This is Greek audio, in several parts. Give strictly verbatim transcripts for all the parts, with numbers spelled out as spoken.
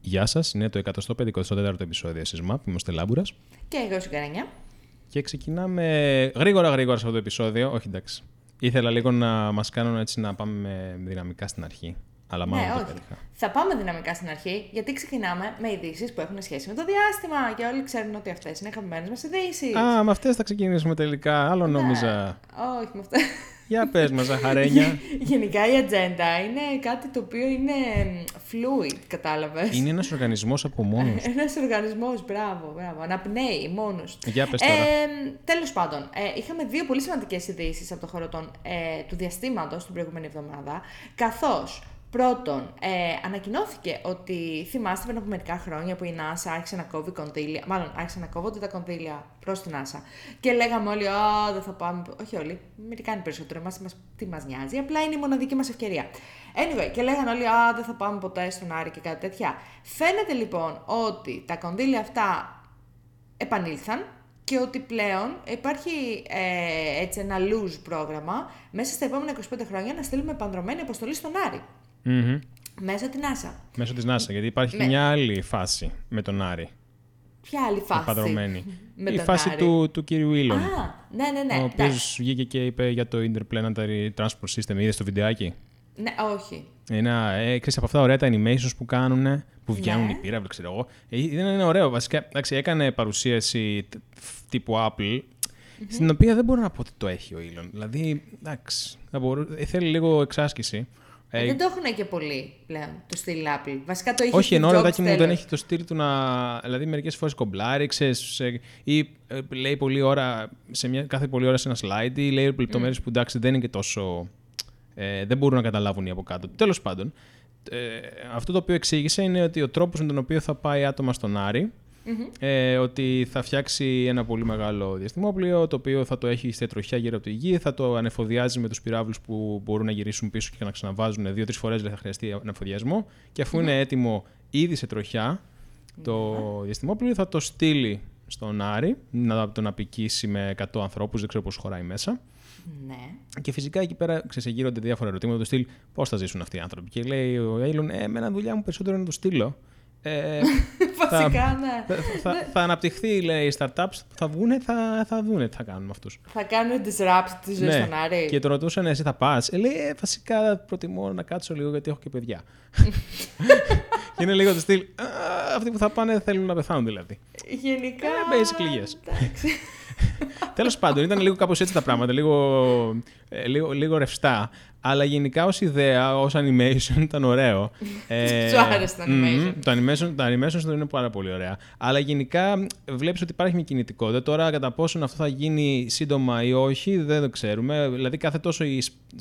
Γεια σας, είναι το εκατόν πενηκοστό τέταρτο επεισόδιο ΣΥΣΜΑΠ, είμαι ο Στελάμπουρας. Και εγώ Σουγκαρανιά. Και ξεκινάμε γρήγορα γρήγορα σε αυτό το επεισόδιο. Όχι, εντάξει. Ήθελα λίγο να μας κάνουν έτσι να πάμε δυναμικά στην αρχή. Αλλά μάλλον ναι, το όχι. πέτυχα. Θα πάμε δυναμικά στην αρχή, γιατί ξεκινάμε με ειδήσεις που έχουν σχέση με το διάστημα. Και όλοι ξέρουν ότι αυτές είναι αγαπημένες μας ειδήσεις. Α, με αυτές θα ξεκινήσουμε τελικά. Άλλο νόμιζα. Ναι, όχι με αυτές. Για πες μας, Ζαχαρένια. Γενικά η ατζέντα είναι κάτι το οποίο είναι fluid, κατάλαβες. Είναι ένας οργανισμός από μόνος. Ένας οργανισμός, μπράβο, μπράβο. Αναπνέει μόνος. Για πες τώρα. Ε, τέλος πάντων, ε, είχαμε δύο πολύ σημαντικές ειδήσεις από το χώρο των, ε, του διαστήματος την προηγούμενη εβδομάδα. Καθώς πρώτον, ε, ανακοινώθηκε ότι θυμάστε πριν από μερικά χρόνια που η NASA άρχισε να κόβει κονδύλια, μάλλον άρχισε να κόβονται τα κονδύλια προς την NASA. Και λέγαμε όλοι, Α, δεν θα πάμε. Όχι όλοι, Αμερικάνοι περισσότερο. Εμάς, μας, τι μας νοιάζει, απλά είναι η μοναδική μας ευκαιρία. Anyway, και λέγανε όλοι, Α, δεν θα πάμε ποτέ στον Άρη και κάτι τέτοια. Φαίνεται λοιπόν ότι τα κονδύλια αυτά επανήλθαν. Και ότι πλέον υπάρχει ε, έτσι ένα loose πρόγραμμα μέσα στα επόμενα είκοσι πέντε χρόνια να στείλουμε επανδρωμένη αποστολή στον Άρη. Mm-hmm. Μέσω την NASA. Μέσω της NASA, γιατί υπάρχει με... μια άλλη φάση με τον Άρη. Ποια άλλη φάση? Επανδρωμένη. Με η τον φάση Άρη. του, του κύριου Ήλον. Α, ναι, ναι, ναι. Ο οποίος βγήκε και είπε για το Interplanetary Transport System. Είδες το βιντεάκι? Ναι, όχι. Ένα, ε, ξέρεις, από αυτά ωραία τα animations που κάνουν, που βγαίνουν ναι. οι πύραυλοι, ξέρω εγώ. Ε, δεν είναι ωραίο. Βασικά, εντάξει, έκανε παρουσίαση τύπου Apple, mm-hmm. στην οποία δεν μπορώ να πω ότι το έχει ο Elon. Δηλαδή, εντάξει, θα μπορώ, θέλει λίγο εξάσκηση. Ε, ε, δεν το έχουν και πολύ πλέον το στυλ Apple. Βασικά το είχε. Όχι, ενώ ρεδάκι μου δεν έχει το στυλ του να. Δηλαδή, μερικές φορές κομπλάρει, ξέρεις, ή ε, λέει πολλή ώρα, σε μια, κάθε πολλή ώρα σε ένα slide, ή λέει λεπτομέρειες mm. που εντάξει δεν είναι και τόσο. Ε, δεν μπορούν να καταλάβουν οι από κάτω. Τέλος πάντων, ε, αυτό το οποίο εξήγησε είναι ότι ο τρόπος με τον οποίο θα πάει άτομα στον Άρη, mm-hmm. ε, ότι θα φτιάξει ένα πολύ μεγάλο διαστημόπλοιο, το οποίο θα το έχει στη τροχιά γύρω από τη γη, θα το ανεφοδιάζει με τους πυράβλους που μπορούν να γυρίσουν πίσω και να ξαναβάζουν δύο-τρεις φορές, δηλαδή θα χρειαστεί ανεφοδιασμό. Και αφού mm-hmm. είναι έτοιμο ήδη σε τροχιά το mm-hmm. διαστημόπλοιο, θα το στείλει στον Άρη, να τον απικήσει με εκατό ανθρώπους, δεν ξέρω πώς χωράει μέσα. Ναι. Και φυσικά εκεί πέρα ξεσεγείρονται διάφορα ερωτήματα του στυλ πώς θα ζήσουν αυτοί οι άνθρωποι. Και λέει ο Έιλον, ε, εμένα δουλειά μου περισσότερο είναι να το στείλω. Ε, Βασικά, ναι. Θα, θα, θα, θα αναπτυχθεί, λέει, οι startups, θα βγουνε, θα, θα δούνε τι θα κάνουν με αυτούς. Θα κάνουν disrupt τη ζωή ναι. στον Άρη. Και το ρωτούσαν, εσύ θα πας. Ε, λέει, ε, βασικά προτιμώ να κάτσω λίγο γιατί έχω και παιδιά. Και είναι λίγο το στυλ, αυτοί που θα πάνε θέλουν να πεθάνουν δηλαδή. Γενικά. Ε, basically yes. Τέλος πάντων, ήταν λίγο κάπως έτσι τα πράγματα, λίγο, λίγο, λίγο ρευστά. Αλλά γενικά ως ιδέα, ως animation ήταν ωραίο. ε, Σου άρεσε το animation. Mm, το animation. Το animation είναι πάρα πολύ ωραία. Αλλά γενικά βλέπεις ότι υπάρχει μια κινητικότητα. Τώρα κατά πόσο αυτό θα γίνει σύντομα ή όχι δεν το ξέρουμε. Δηλαδή κάθε τόσο η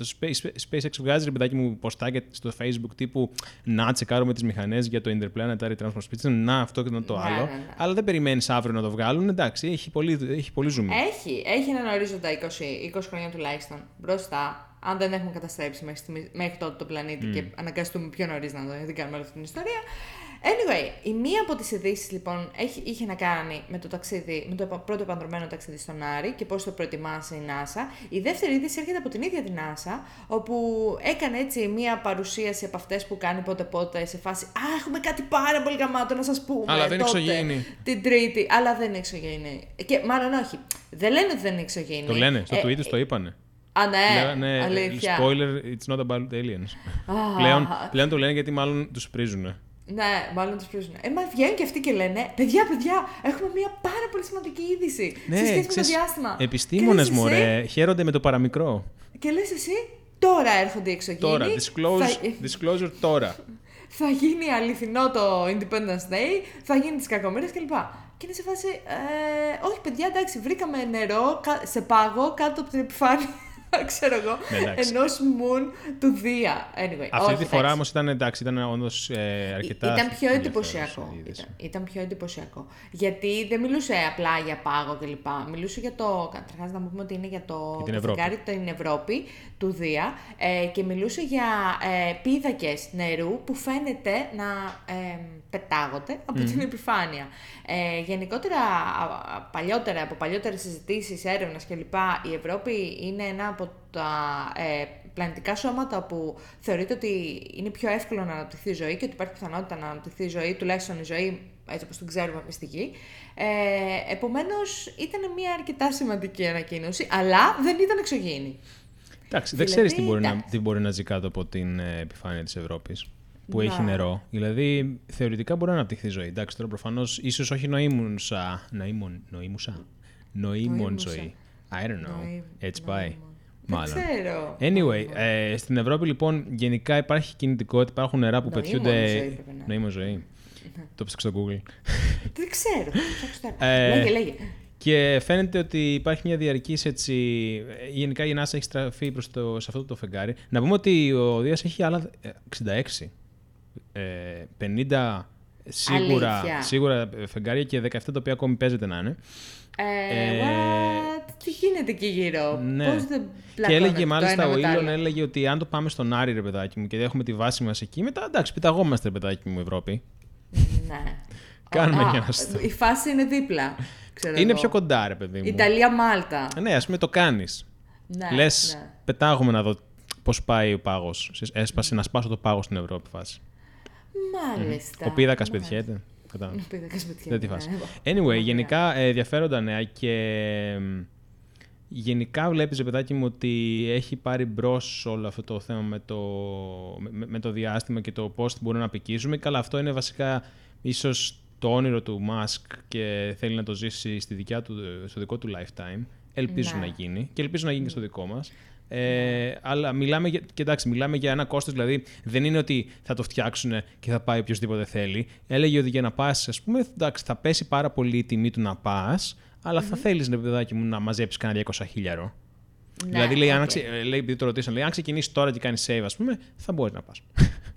SpaceX βγάζει, ρε παιδάκι μου, ποστάκια στο Facebook τύπου να τσεκάρουμε τις μηχανές για το Interplanetary Transport System, να αυτό και να το άλλο. Ναι, ναι, ναι. Αλλά δεν περιμένεις αύριο να το βγάλουν. Εντάξει, έχει πολύ, έχει πολύ zoom. Έχει, έχει έναν ορίζοντα είκοσι, είκοσι χρόνια τουλάχιστον μπροστά. Αν δεν έχουμε καταστρέψει μέχρι, μέχρι τότε τον πλανήτη mm. και αναγκαστούμε πιο νωρίς να δεν κάνουμε όλη αυτή την ιστορία. Anyway, η μία από τις ειδήσεις λοιπόν έχει, είχε να κάνει με το, ταξίδι, με το πρώτο επανδρωμένο ταξίδι στον Άρη και πώς το προετοιμάσει η NASA. Η δεύτερη είδηση έρχεται από την ίδια την NASA, όπου έκανε έτσι μία παρουσίαση από αυτές που κάνει πότε πότε σε φάση «Α, έχουμε κάτι πάρα πολύ γαμάτο να σας πούμε». Αλλά δεν είναι εξωγήινη. Την Τρίτη. Αλλά δεν είναι εξωγήινη. Και μάλλον όχι. Δεν λένε ότι δεν είναι εξωγήινη. Το λένε, στο ε, tweet το είπανε. Α, ναι, ναι, αλήθεια. Spoiler, it's not about aliens. Ah. πλέον, πλέον το λένε γιατί μάλλον τους πρίζουνε. Ναι, μάλλον τους πρίζουνε. Ε, μα βγαίνουν και αυτοί και λένε, παιδιά, παιδιά, έχουμε μια πάρα πολύ σημαντική είδηση ναι, σε σχέση ξέρεις, με το διάστημα. Επιστήμονες, μωρέ, χαίρονται με το παραμικρό. Και λες εσύ, τώρα έρχονται οι εξωγήινοι. Τώρα, disclose, θα... disclosure τώρα. Θα γίνει αληθινό το Independence Day, θα γίνει τις κακομοίρες κλπ. Και είναι σε φάση, ε, όχι παιδιά, εντάξει, βρήκαμε νερό σε πάγο κάτω από την επιφάνεια. Ξέρω εγώ, ενός moon του Δία. Anyway, αυτή όχι, τη φορά όμως ήταν εντάξει, ήταν όντως ε, αρκετά. Ήταν πιο εντυπωσιακό. Ήταν, ήταν πιο εντυπωσιακό. Γιατί δεν μιλούσε απλά για πάγο κλπ. Μιλούσε για το. Καταρχάς να πούμε ότι είναι για το φεγγάρι την Ευρώπη του Δία ε, και μιλούσε για ε, πίδακες νερού που φαίνεται να ε, πετάγονται από mm. την επιφάνεια. Ε, γενικότερα, παλιότερα, από παλιότερες συζητήσεις, έρευνες κλπ. Η Ευρώπη είναι ένα από από τα ε, πλανητικά σώματα που θεωρείται ότι είναι πιο εύκολο να αναπτυχθεί η ζωή και ότι υπάρχει πιθανότητα να αναπτυχθεί η ζωή, τουλάχιστον η ζωή έτσι όπως την ξέρουμε εμείς στη Γη. Ε, επομένως, ήταν μια αρκετά σημαντική ανακοίνωση, αλλά δεν ήταν εξωγήινη. Εντάξει, δεν ξέρεις τι μπορεί, να, τι μπορεί να ζει κάτω από την ε, επιφάνεια της Ευρώπης, που έχει νερό. Δηλαδή, θεωρητικά μπορεί να αναπτυχθεί η ζωή. Εντάξει, τώρα προφανώς, ίσως όχι νοήμουσα. Νοήμων, νοήμουσα. Νοήμων ζωή. I don't know. Νοήμ, Έτσι πάει. Νοήμων. Μάλλον. Δεν ξέρω. Anyway, ε, στην Ευρώπη λοιπόν γενικά υπάρχει κινητικότητα, υπάρχουν νερά που πετιούνται. Νοήμων ζωή. Το ψάξω στο Google. Δεν ξέρω. Λέγε, λέγε. Και φαίνεται ότι υπάρχει μια διαρκής έτσι. Γενικά η NASA έχει στραφεί προς το, σε αυτό το φεγγάρι. Να πούμε ότι ο Δίας έχει άλλα εξήντα έξι. Ε, πενήντα σίγουρα, σίγουρα φεγγάρια και δεκαεπτά τα οποία ακόμη παίζεται να είναι. Ε, ε, what? Τι γίνεται εκεί γύρω, ναι. Πώς δεν και έλεγε μάλιστα ο Elon έλεγε ότι αν το πάμε στον Άρη, ρε παιδάκι μου, και έχουμε τη βάση μας εκεί, μετά εντάξει, πεταγόμαστε, ρε παιδάκι μου, Ευρώπη. Ναι. Κάνουμε Α, και ένα στό. Η φάση είναι δίπλα. Ξέρω είναι εγώ. πιο κοντά, ρε παιδί μου. Ιταλία-Μάλτα. Ναι, ας πούμε το κάνεις. Ναι, Λες, ναι. πετάγομαι να δω πώς πάει ο πάγος. Έσπασε mm. να σπάσω το πάγο στην Ευρώπη φάση. Μάλιστα. Mm. Ο πίδακας πετιέται. Ο πίδακας πετιέται. Δεν τη φάση. Ναι. Anyway, γενικά ε, ενδιαφέροντα νέα και γενικά βλέπεις, παιδάκι μου, ότι έχει πάρει μπρος όλο αυτό το θέμα με το, με, με το διάστημα και το πώς μπορούμε να απικήσουμε. Καλά, αυτό είναι βασικά ίσως το όνειρο του Musk και θέλει να το ζήσει στη δικιά του, στο δικό του lifetime. Ελπίζω να, να γίνει και ελπίζω να γίνει και στο δικό μας. Ε, αλλά μιλάμε για, και εντάξει, μιλάμε για ένα κόστος, δηλαδή δεν είναι ότι θα το φτιάξουν και θα πάει οποιοδήποτε θέλει. Έλεγε ότι για να πας, ας πούμε, εντάξει, θα πέσει πάρα πολύ η τιμή του να πας, αλλά mm-hmm. θα θέλεις, ρε παιδάκι μου, να μαζέψεις κανένα διακόσια χιλιάρο. Ναι, δηλαδή, λέει, okay. αν, λέει, επειδή το ρωτήσαν, λέει, αν ξεκινήσεις τώρα και κάνεις save, ας πούμε, θα μπορείς να πας.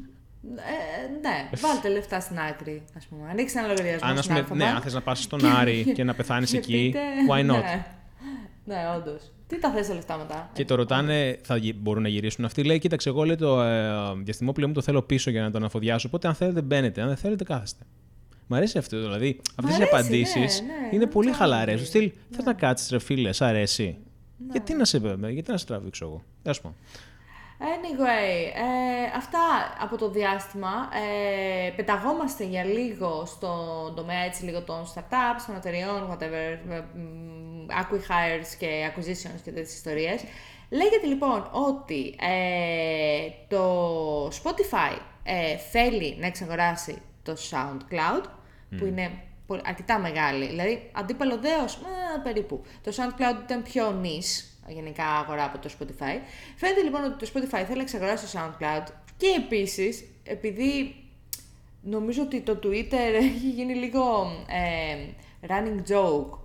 Ε, ναι, βάλτε λεφτά στην άκρη, ας πούμε. Ανοίξεις ένα λογαριασμό. Αν, πούμε, ναι, αν θες να πας στον Άρη και να πεθάνεις εκεί, why not. Ναι, ναι, όντως. Τι τα θες τα λεφτά μετά. Και το ρωτάνε, θα μπορούν να γυρίσουν αυτοί. Λέει, κοίταξε, εγώ λέει, το ε, διαστημόπλαιο μου το θέλω πίσω για να τον αφοδιάσω. Οπότε αν θέλετε μπαίνετε, αν δεν θέλετε κάθεστε. Μ' αρέσει αυτό, δηλαδή. Αυτές οι απαντήσεις ναι, ναι, είναι πολύ χαλαρές. Στυλ, ναι. Θες να κάτσεις, ρε φίλε, σ' αρέσει. Ναι. Γιατί να σε βέβαια, γιατί να σε τραβήξω εγώ. Ας πω. Anyway, ε, αυτά από το διάστημα. Ε, πεταγόμαστε για λίγο στον τομέα έτσι λίγο των startups, των εταιριών, whatever, acqui-hires και acquisitions και τέτοιες ιστορίες. Λέγεται λοιπόν ότι ε, το Spotify ε, θέλει να εξαγοράσει το SoundCloud, mm. που είναι αρκετά μεγάλη, δηλαδή αντίπαλο δέος, ε, περίπου. Το SoundCloud ήταν πιο niche, γενικά αγορά από το Spotify. Φαίνεται λοιπόν ότι το Spotify θέλει να εξαγοράσει το SoundCloud και επίσης, επειδή νομίζω ότι το Twitter έχει γίνει λίγο ε, running joke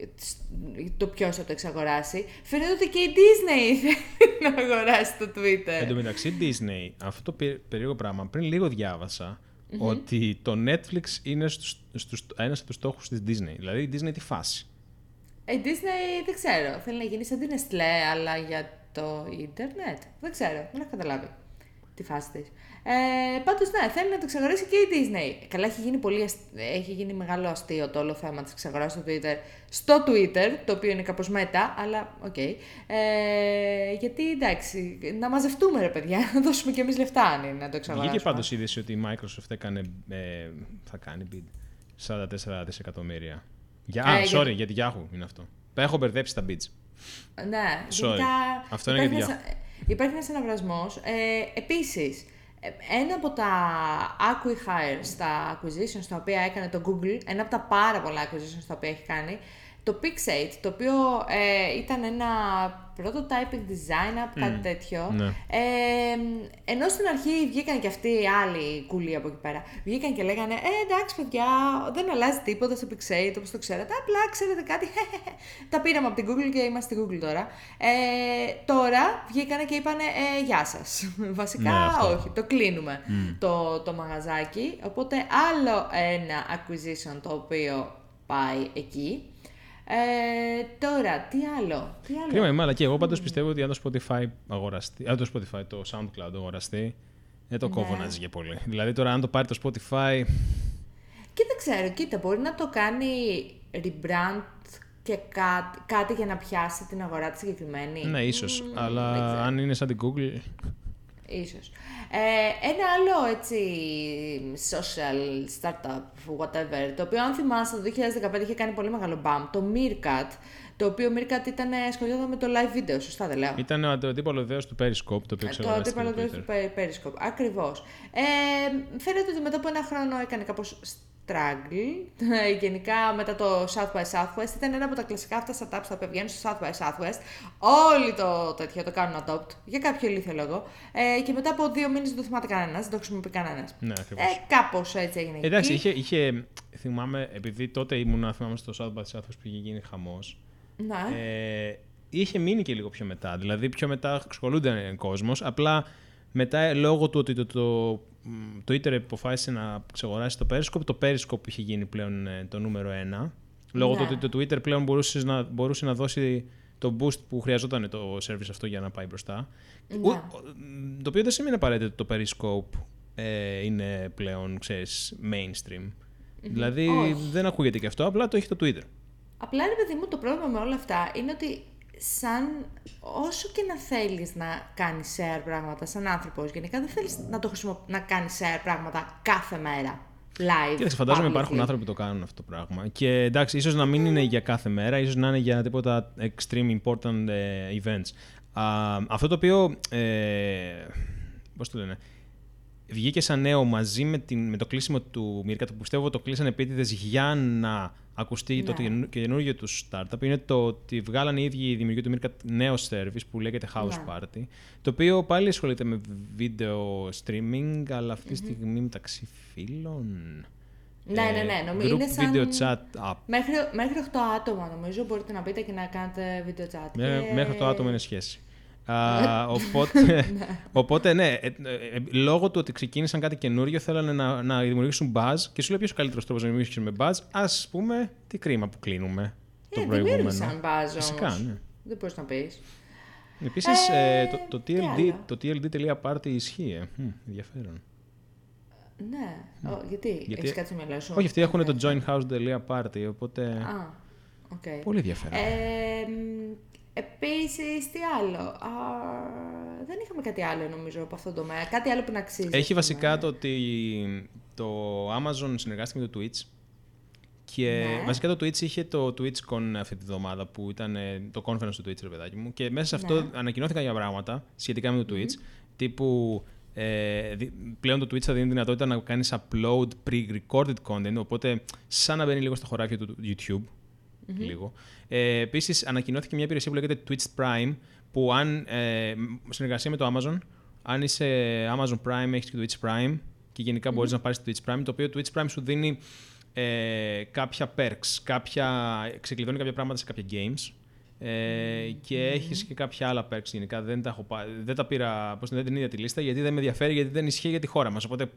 το ποιος θα το εξαγοράσει, φαίνεται ότι και η Disney θέλει να αγοράσει το Twitter. Εν τω μεταξύ Disney, αυτό το περίεργο πράγμα, πριν λίγο διάβασα mm-hmm. ότι το Netflix είναι στους, στους, ένας από τους στόχους της Disney. Δηλαδή η Disney τι φάση. Η Disney δεν ξέρω. Θέλει να γίνει σαν την Nestlé, αλλά για το ίντερνετ. Δεν ξέρω. Δεν έχω καταλάβει τη φάση της. Ε, πάντως, ναι, θέλει να το εξαγοράσει και η Disney. Καλά, έχει γίνει, πολύ, έχει γίνει μεγάλο αστείο το όλο θέμα της εξαγοράσης του Twitter στο Twitter, το οποίο είναι κάπως μέτα, αλλά οκ. Okay. Ε, γιατί, εντάξει, να μαζευτούμε, ρε παιδιά, να δώσουμε κι εμείς λεφτά αν είναι να το εξαγοράσουμε. Βγήκε πάντως η είδηση ότι η Microsoft έκανε, ε, θα κάνει bid σαράντα τέσσερα δισεκατομμύρια. Για, α, sorry, για... για τη Yahoo είναι αυτό. Έχω μπερδέψει τα bids. Ναι, sorry. Γενικά, αυτό είναι για τη Yahoo. Υπάρχει ένας αναβρασμός. Ε, επίσης, ένα από τα acqui-hires, τα acquisitions τα οποία έκανε το Google, ένα από τα πάρα πολλά acquisitions τα οποία έχει κάνει, το Pixate, το οποίο ε, ήταν ένα prototyping design app, κάτι mm, τέτοιο. Ναι. Ε, ενώ στην αρχή βγήκαν και αυτοί οι άλλοι κουλοί από εκεί πέρα. Βγήκαν και λέγανε, ε, εντάξει παιδιά, δεν αλλάζει τίποτα στο Pixate όπως το ξέρετε, απλά ξέρετε κάτι, τα πήραμε από την Google και είμαστε στη Google τώρα. Ε, τώρα βγήκανε και είπανε, ε, γεια σας. Βασικά ναι, όχι, το κλείνουμε mm. το, το μαγαζάκι, οπότε άλλο ένα acquisition το οποίο πάει εκεί. Ε, τώρα, τι άλλο, τι άλλο. Κρίμα, αλλά και εγώ πάντως mm. πιστεύω ότι αν το Spotify αγοραστεί, αν το Spotify, το SoundCloud αγοραστεί, δεν το κόβω να ζυγεί πολύ. Δηλαδή τώρα αν το πάρει το Spotify... Και δεν ξέρω, κοίτα, μπορεί να το κάνει rebrand και κάτι, κάτι για να πιάσει την αγορά τη συγκεκριμένη. Ναι, ίσως. Mm, αλλά αν είναι σαν την Google... Ίσως. Ε, ένα άλλο έτσι social startup, whatever, το οποίο αν θυμάστε το δύο χιλιάδες δεκαπέντε είχε κάνει πολύ μεγάλο bump, το Meerkat, το οποίο Meerkat ήταν ασχολιόταν με το live video, σωστά δεν λέω. Ήταν το αντίπαλο δέος του Periscope, το οποίο ξέρω. Το αντίπαλο δέος του Periscope, ακριβώς. Ε, φαίνεται ότι μετά από ένα χρόνο έκανε κάπως struggle. Γενικά μετά το South by Southwest ήταν ένα από τα κλασικά αυτά startups τα οποία βγαίνουν στο South by Southwest. Όλοι το τέτοιο το κάνουν adopt για κάποιο ηλίθιο λόγο. Ε, και μετά από δύο μήνες δεν το θυμάται κανένας, δεν το χρησιμοποιεί κανένας. Ναι, ακριβώς. Ε, κάπως έτσι έγινε. Εντάξει, είχε, είχε, θυμάμαι, επειδή τότε ήμουν, θυμάμαι στο South by Southwest που είχε γίνει χαμός. Ναι. Ε, είχε μείνει και λίγο πιο μετά. Δηλαδή, πιο μετά ασχολούνται κόσμος. Απλά μετά, λόγω του ότι το, το, το Twitter αποφάσισε να ξεγοράσει το Periscope, το Periscope είχε γίνει πλέον το νούμερο ένα. Λόγω Ναι. του ότι το Twitter πλέον μπορούσε να, μπορούσε να δώσει το boost που χρειαζόταν το service αυτό για να πάει μπροστά. Ναι. Ο, το οποίο δεν σημαίνει απαραίτητα ότι το Periscope ε, είναι πλέον, ξέρεις, mainstream. Mm-hmm. Δηλαδή, Όχι. δεν ακούγεται και αυτό, απλά το έχει το Twitter. Απλά ρε παιδί μου, το πρόβλημα με όλα αυτά είναι ότι σαν όσο και να θέλεις να κάνεις share πράγματα σαν άνθρωπος, γενικά δεν θέλεις να, το χρησιμο... να κάνεις share πράγματα κάθε μέρα. Live. Κοίταξε, φαντάζομαι publicly. υπάρχουν άνθρωποι που το κάνουν αυτό το πράγμα. Και εντάξει, ίσως να μην είναι για κάθε μέρα, ίσως να είναι για τίποτα extreme important uh, events. Uh, αυτό το οποίο. Ε, πώς το λένε. Βγήκε σαν νέο μαζί με, την, με το κλείσιμο του Meerkat, που πιστεύω το κλείσανε επίτηδες για να ακουστεί Ναι. το καινούργιο του startup, είναι το ότι βγάλανε οι ίδιοι οι δημιουργοί του Meerkat νέο service που λέγεται House Ναι. Party, το οποίο πάλι ασχολείται με video streaming, αλλά αυτή τη mm-hmm. στιγμή μεταξύ φίλων. Ναι, ναι, ναι. Νομίζω Group είναι σαν... video chat app. Μέχρι, μέχρι οκτώ άτομα νομίζω μπορείτε να μπείτε και να κάνετε video chat. Μέ, και... Μέχρι οκτώ άτομα είναι σχέση. Α, οπότε, οπότε, ναι, ε, ε, ε, λόγω του ότι ξεκίνησαν κάτι καινούριο, θέλανε να, να δημιουργήσουν buzz και σου λέει ποιος ο καλύτερος τρόπος να δημιουργήσουν με buzz. Ας πούμε, τι κρίμα που κλείνουμε το ε, προηγούμενο. δημιούργησαν buzz όμως. Φυσικά, ναι. Δεν μπορείς να πεις. Επίσης, Ε, ε, το, το, τι ελ ντι, το τι ελ ντι.party ισχύει. Ε. Μ, ενδιαφέρον. Ναι. Mm. Ο, γιατί, γιατί, έχεις κάτι στο μυαλό σου. Όχι, αυτοί έχουν το joinhouse.party, οπότε... Α, okay. Πολύ ενδιαφέρον. Ε, επίσης, τι άλλο. Α, δεν είχαμε κάτι άλλο νομίζω από αυτό το τομέα. Κάτι άλλο που να αξίζει. Έχει βασικά το ότι το Amazon συνεργάστηκε με το Twitch. Και ναι. βασικά το Twitch είχε το TwitchCon αυτή τη βδομάδα που ήταν το conference του Twitch, ρε παιδάκι μου. Και μέσα σε αυτό ναι. ανακοινώθηκαν για πράγματα σχετικά με το Twitch. Mm-hmm. Τύπου ε, πλέον το Twitch θα δίνει τη δυνατότητα να κάνεις upload pre-recorded content. Οπότε σαν να μπαίνει λίγο στα χωράφια του YouTube. Mm-hmm. Λίγο. Ε, επίσης ανακοινώθηκε μια υπηρεσία που λέγεται Twitch Prime. Που αν ε, συνεργασία με το Amazon, αν είσαι Amazon Prime, έχεις και το Twitch Prime. Και γενικά mm-hmm. μπορείς να πάρεις το Twitch Prime. Το οποίο το Twitch Prime σου δίνει Ε, κάποια perks, κάποια, ξεκλειδώνει κάποια πράγματα σε κάποια games ε, και mm. έχεις και κάποια άλλα perks γενικά. Δεν τα, έχω, δεν τα πήρα, πώς δεν την είδα τη λίστα, γιατί δεν με ενδιαφέρει, γιατί δεν ισχύει για τη χώρα μας. Οπότε,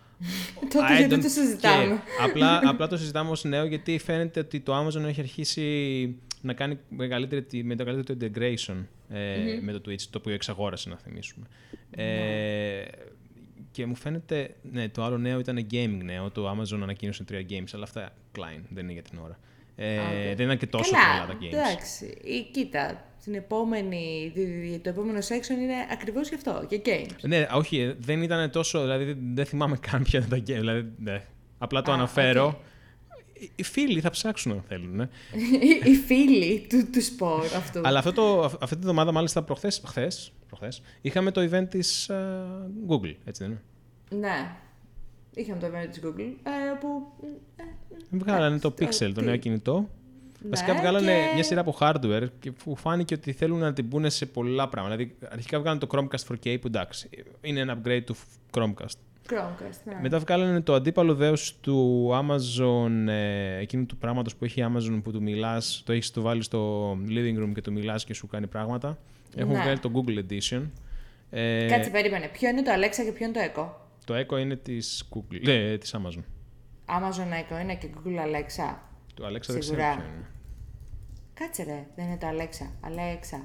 τότε γιατί το συζητάμε. απλά, απλά το συζητάμε ως νέο, γιατί φαίνεται ότι το Amazon έχει αρχίσει να κάνει μεγαλύτερη, με το καλύτερο integration ε, mm-hmm. με το Twitch, το οποίο εξαγόρασε, να θυμίσουμε. Mm. Ε, Και μου φαίνεται, ναι, το άλλο νέο ήταν gaming νέο, το Amazon ανακοίνωσε τρία games, αλλά αυτά klein, δεν είναι για την ώρα. Ε, okay. Δεν ήταν και τόσο καλά πολλά τα games. Εντάξει, η, κοίτα, την επόμενη, το επόμενο section είναι ακριβώς γι' αυτό, και games. Ναι, όχι, δεν ήταν τόσο, δηλαδή δεν, δεν θυμάμαι καν ποια ήταν τα games, δηλαδή, ναι. Απλά το ah, αναφέρω. Okay. Οι φίλοι θα ψάξουν αν θέλουν. Ναι. Οι φίλοι του, του σπορ αυτού. Αλλά αυτό το, αυτή τη βδομάδα, μάλιστα προχθές, προχθές, προχθές, είχαμε το event της uh, Google, έτσι δεν είναι? Ναι. Είχαμε το event της Google, ε, που... Ε, βγάλανε το Pixel, το νέο κινητό. Ναι, βασικά βγάλανε και... μια σειρά από hardware και που φάνηκε ότι θέλουν να την πούνε σε πολλά πράγματα. Δηλαδή, αρχικά βγάλανε το Chromecast φορ κέι, που εντάξει, είναι ένα upgrade του Chromecast. Chromecast, ναι. Μετά βγάλανε το αντίπαλο δέος του Amazon, ε, εκείνου του πράγματος που έχει Amazon, που του μιλάς, το έχεις το βάλει στο living room και του μιλάς και σου κάνει πράγματα. Έχουν ναι. βγάλει το Google Edition. Ε, Κάτσε, περίμενε. Ποιο είναι το Alexa και ποιο είναι το Echo? Το Echo είναι της, Google, ναι, της Amazon. Amazon Echo είναι και Google Alexa. Το Alexa σίγουρα. δεν ξέρω ποιο είναι. Κάτσε ρε, δεν είναι το Alexa. Alexa.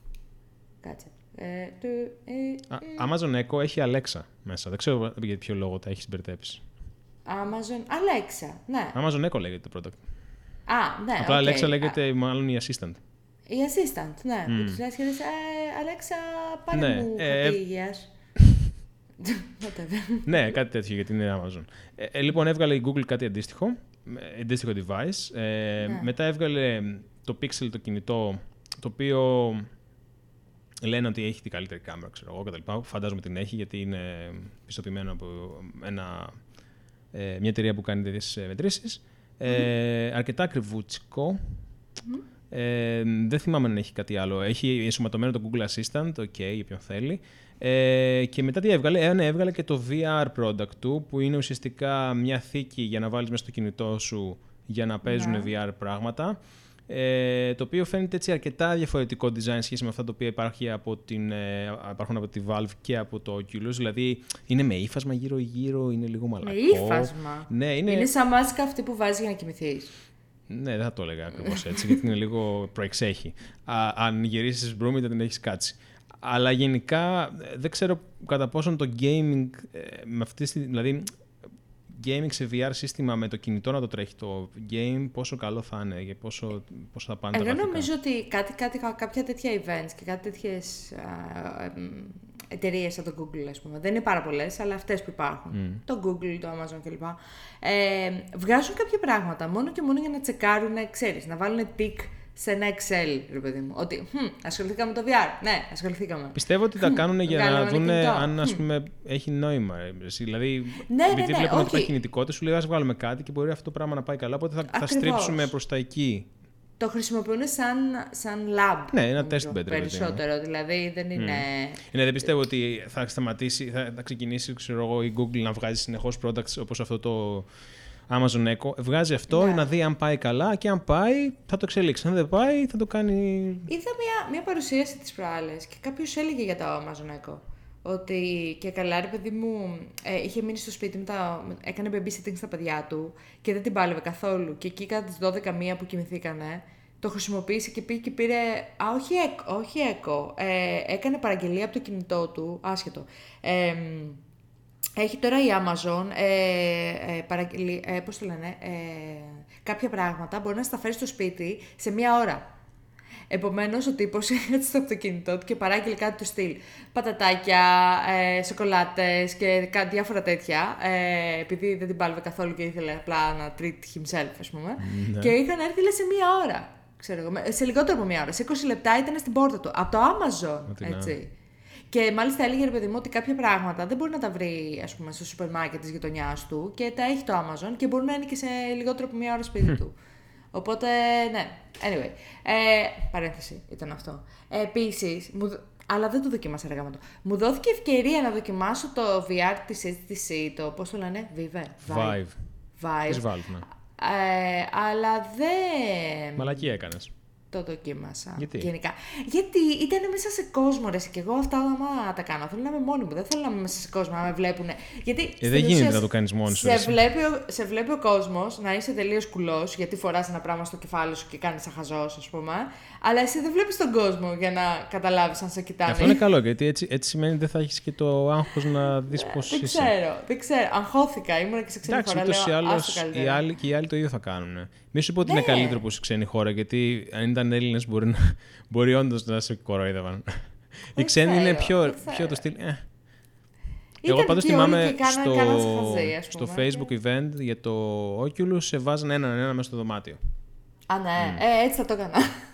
Κάτσε. Ε, το, ε, Α, Amazon Echo έχει Alexa μέσα. Δεν ξέρω για ποιο λόγο τα έχεις μπερδέψει. Amazon Alexa, ναι. Amazon Echo λέγεται το product. Α, ναι, Απλά okay. Alexa λέγεται Α. μάλλον η assistant. Η assistant, ναι. Mm. Που τους λες και λες, Alexa, πάρε ναι, μου ε, χαρτί υγείας. Ναι, κάτι τέτοιο γιατί είναι Amazon. Ε, ε, λοιπόν, έβγαλε η Google κάτι αντίστοιχο, αντίστοιχο device. Ε, ναι. Μετά έβγαλε το Pixel το κινητό, το οποίο λένε ότι έχει την καλύτερη κάμερα, ξέρω εγώ, κτλ. Φαντάζομαι την έχει, γιατί είναι πιστοποιημένο από ένα, ε, μια εταιρεία που κάνει τέτοιες μετρήσεις. Mm. Ε, αρκετά ακριβούτσικο. Mm. Ε, δεν θυμάμαι αν έχει κάτι άλλο. Έχει ενσωματωμένο το Google Assistant, ok, για ποιον θέλει. Ε, και μετά τι έβγαλε, ε, ναι, έβγαλε και το βι αρ product του, που είναι ουσιαστικά μια θήκη για να βάλεις μέσα στο κινητό σου για να παίζουν yeah. βι αρ πράγματα. Ε, το οποίο φαίνεται έτσι αρκετά διαφορετικό design σχέση με αυτά τα οποία υπάρχει από την, ε, υπάρχουν από τη Valve και από το Oculus. Δηλαδή είναι με ύφασμα γύρω-γύρω, είναι λίγο μαλακό. Με ύφασμα. Ναι, είναι... είναι σαν μάσκα αυτή που βάζεις για να κοιμηθείς. Ναι, δεν θα το έλεγα ακριβώς έτσι, γιατί είναι λίγο προεξέχει. Α, αν γυρίσεις μπρούμη, θα την έχεις κάτσει. Αλλά γενικά δεν ξέρω κατά πόσον το gaming, με αυτή, δηλαδή gaming σε βι αρ σύστημα με το κινητό να το τρέχει το game, πόσο καλό θα είναι και πόσο, πόσο θα πάνε. Εγώ τα γραφικά. Νομίζω ότι κάτι, κάτι, κάποια τέτοια events και κάτι τέτοιες εταιρείες σαν το Google, ας πούμε, δεν είναι πάρα πολλές, αλλά αυτές που υπάρχουν, mm. το Google, το Amazon κλπ. Ε, βγάζουν κάποια πράγματα μόνο και μόνο για να τσεκάρουν, ξέρεις, να βάλουν tick σε ένα Excel, ρε παιδί μου. Ότι hm, ασχοληθήκαμε με το βι αρ. Ναι, ασχοληθήκαμε. Πιστεύω ότι τα κάνουν για να δουν αν, ας πούμε, έχει νόημα. Δηλαδή, ναι, επειδή ναι, ναι, βλέπουν okay. ότι υπάρχει κινητικότητα, σου λέει ας βγάλουμε κάτι και μπορεί αυτό το πράγμα να πάει καλά. Οπότε θα, θα στρίψουμε προς τα εκεί. Το χρησιμοποιούν σαν, σαν lab. Ναι, ένα test bed. Περισσότερο, ναι. Δηλαδή δεν είναι. Mm. Ναι, δεν πιστεύω ότι θα σταματήσει, θα, θα ξεκινήσει, ξέρω εγώ, η Google να βγάζει συνεχώς products όπως αυτό το Amazon Echo. Βγάζει αυτό ναι. να δει αν πάει καλά και αν πάει θα το εξελίξει. Αν δεν πάει θα το κάνει. Είδα μια, μια παρουσίαση τις προάλλες και κάποιος έλεγε για το Amazon Echo. Ότι και καλά, ρε παιδί μου, ε, είχε μείνει στο σπίτι, μετά έκανε babysitting στα παιδιά του και δεν την πάλευε καθόλου. Και εκεί κατά τις δώδεκα μία που κοιμηθήκανε, το χρησιμοποίησε και πήγε και πήρε. Α, όχι Echo, όχι Echo. Ε, έκανε παραγγελία από το κινητό του, άσχετο. Ε, έχει τώρα η Amazon, ε, ε, παραγγελία, ε, πώς το λένε, ε, κάποια πράγματα μπορεί να στα φέρει στο σπίτι σε μία ώρα. Επομένως, ο τύπος έτσι στο αυτοκίνητό του και παράγγειλε κάτι του στυλ. Πατατάκια, ε, σοκολάτες και κάτι διάφορα τέτοια. Ε, επειδή δεν την πάλευε καθόλου και ήθελε απλά να treat himself, ας πούμε. Ναι. Και είχαν έρθει λέει, σε μία ώρα. Ξέρω εγώ, σε λιγότερο από μία ώρα. Σε είκοσι λεπτά ήταν στην πόρτα του. Από το Amazon. Ματινά. Έτσι. Και μάλιστα έλεγε ρε παιδί μου ότι κάποια πράγματα δεν μπορεί να τα βρει ας πούμε, στο σούπερ μάρκετ της γειτονιάς του και τα έχει το Amazon και μπορεί να είναι και σε λιγότερο από μία ώρα σπίτι του. Οπότε, ναι. Anyway, ε, παρένθεση ήταν αυτό. Ε, επίσης, μου, αλλά δεν το δοκίμασα ρε γάμο το. Μου δόθηκε ευκαιρία να δοκιμάσω το βι αρ της έιτς τι σι, το πώς το λένε, Vive. Vive. Vive. Vive, ναι. Ε, αλλά δεν... Μαλακή έκανες. Το δοκίμασα. Γιατί? Γενικά. Γιατί ήταν μέσα σε κόσμο, ρε. Και εγώ αυτά άμα τα κάνω. Θέλω να είμαι μόνη μου. Δεν θέλω να είμαι μέσα σε κόσμο να με βλέπουν. Γιατί. Ε, δεν γίνεται να το κάνεις μόνη σου. Σε βλέπει, σε βλέπει ο κόσμος να είσαι τελείως κουλός, γιατί φοράς ένα πράγμα στο κεφάλι σου και κάνεις σαν χαζός, ας πούμε. Αλλά εσύ δεν βλέπεις τον κόσμο για να καταλάβεις αν σε κοιτάνε. Αυτό είναι καλό, γιατί έτσι, έτσι σημαίνει ότι δεν θα έχεις και το άγχος να δεις πώς δεν είσαι. Δεν ξέρω, δεν ξέρω. Αγχώθηκα. Ήμουν και σε ξένη χώρα. Εντάξει, ούτως ή άλλως οι άλλοι και οι άλλοι το ίδιο θα κάνουν. Μη σου πω ότι ναι. είναι καλύτερο που σε ξένη χώρα, γιατί αν ήταν Έλληνες μπορεί, να, μπορεί όντως να σε κοροϊδεύαν. Οι ξένοι είναι πιο, πιο το στυλ. Ε. Εγώ πάντως θυμάμαι στο, χαζί, στο Facebook event για το Oculus σε βάζανε έναν ένα μέσα στο δωμάτιο. Α, ναι, mm. ε, έτσι θα το έκανα.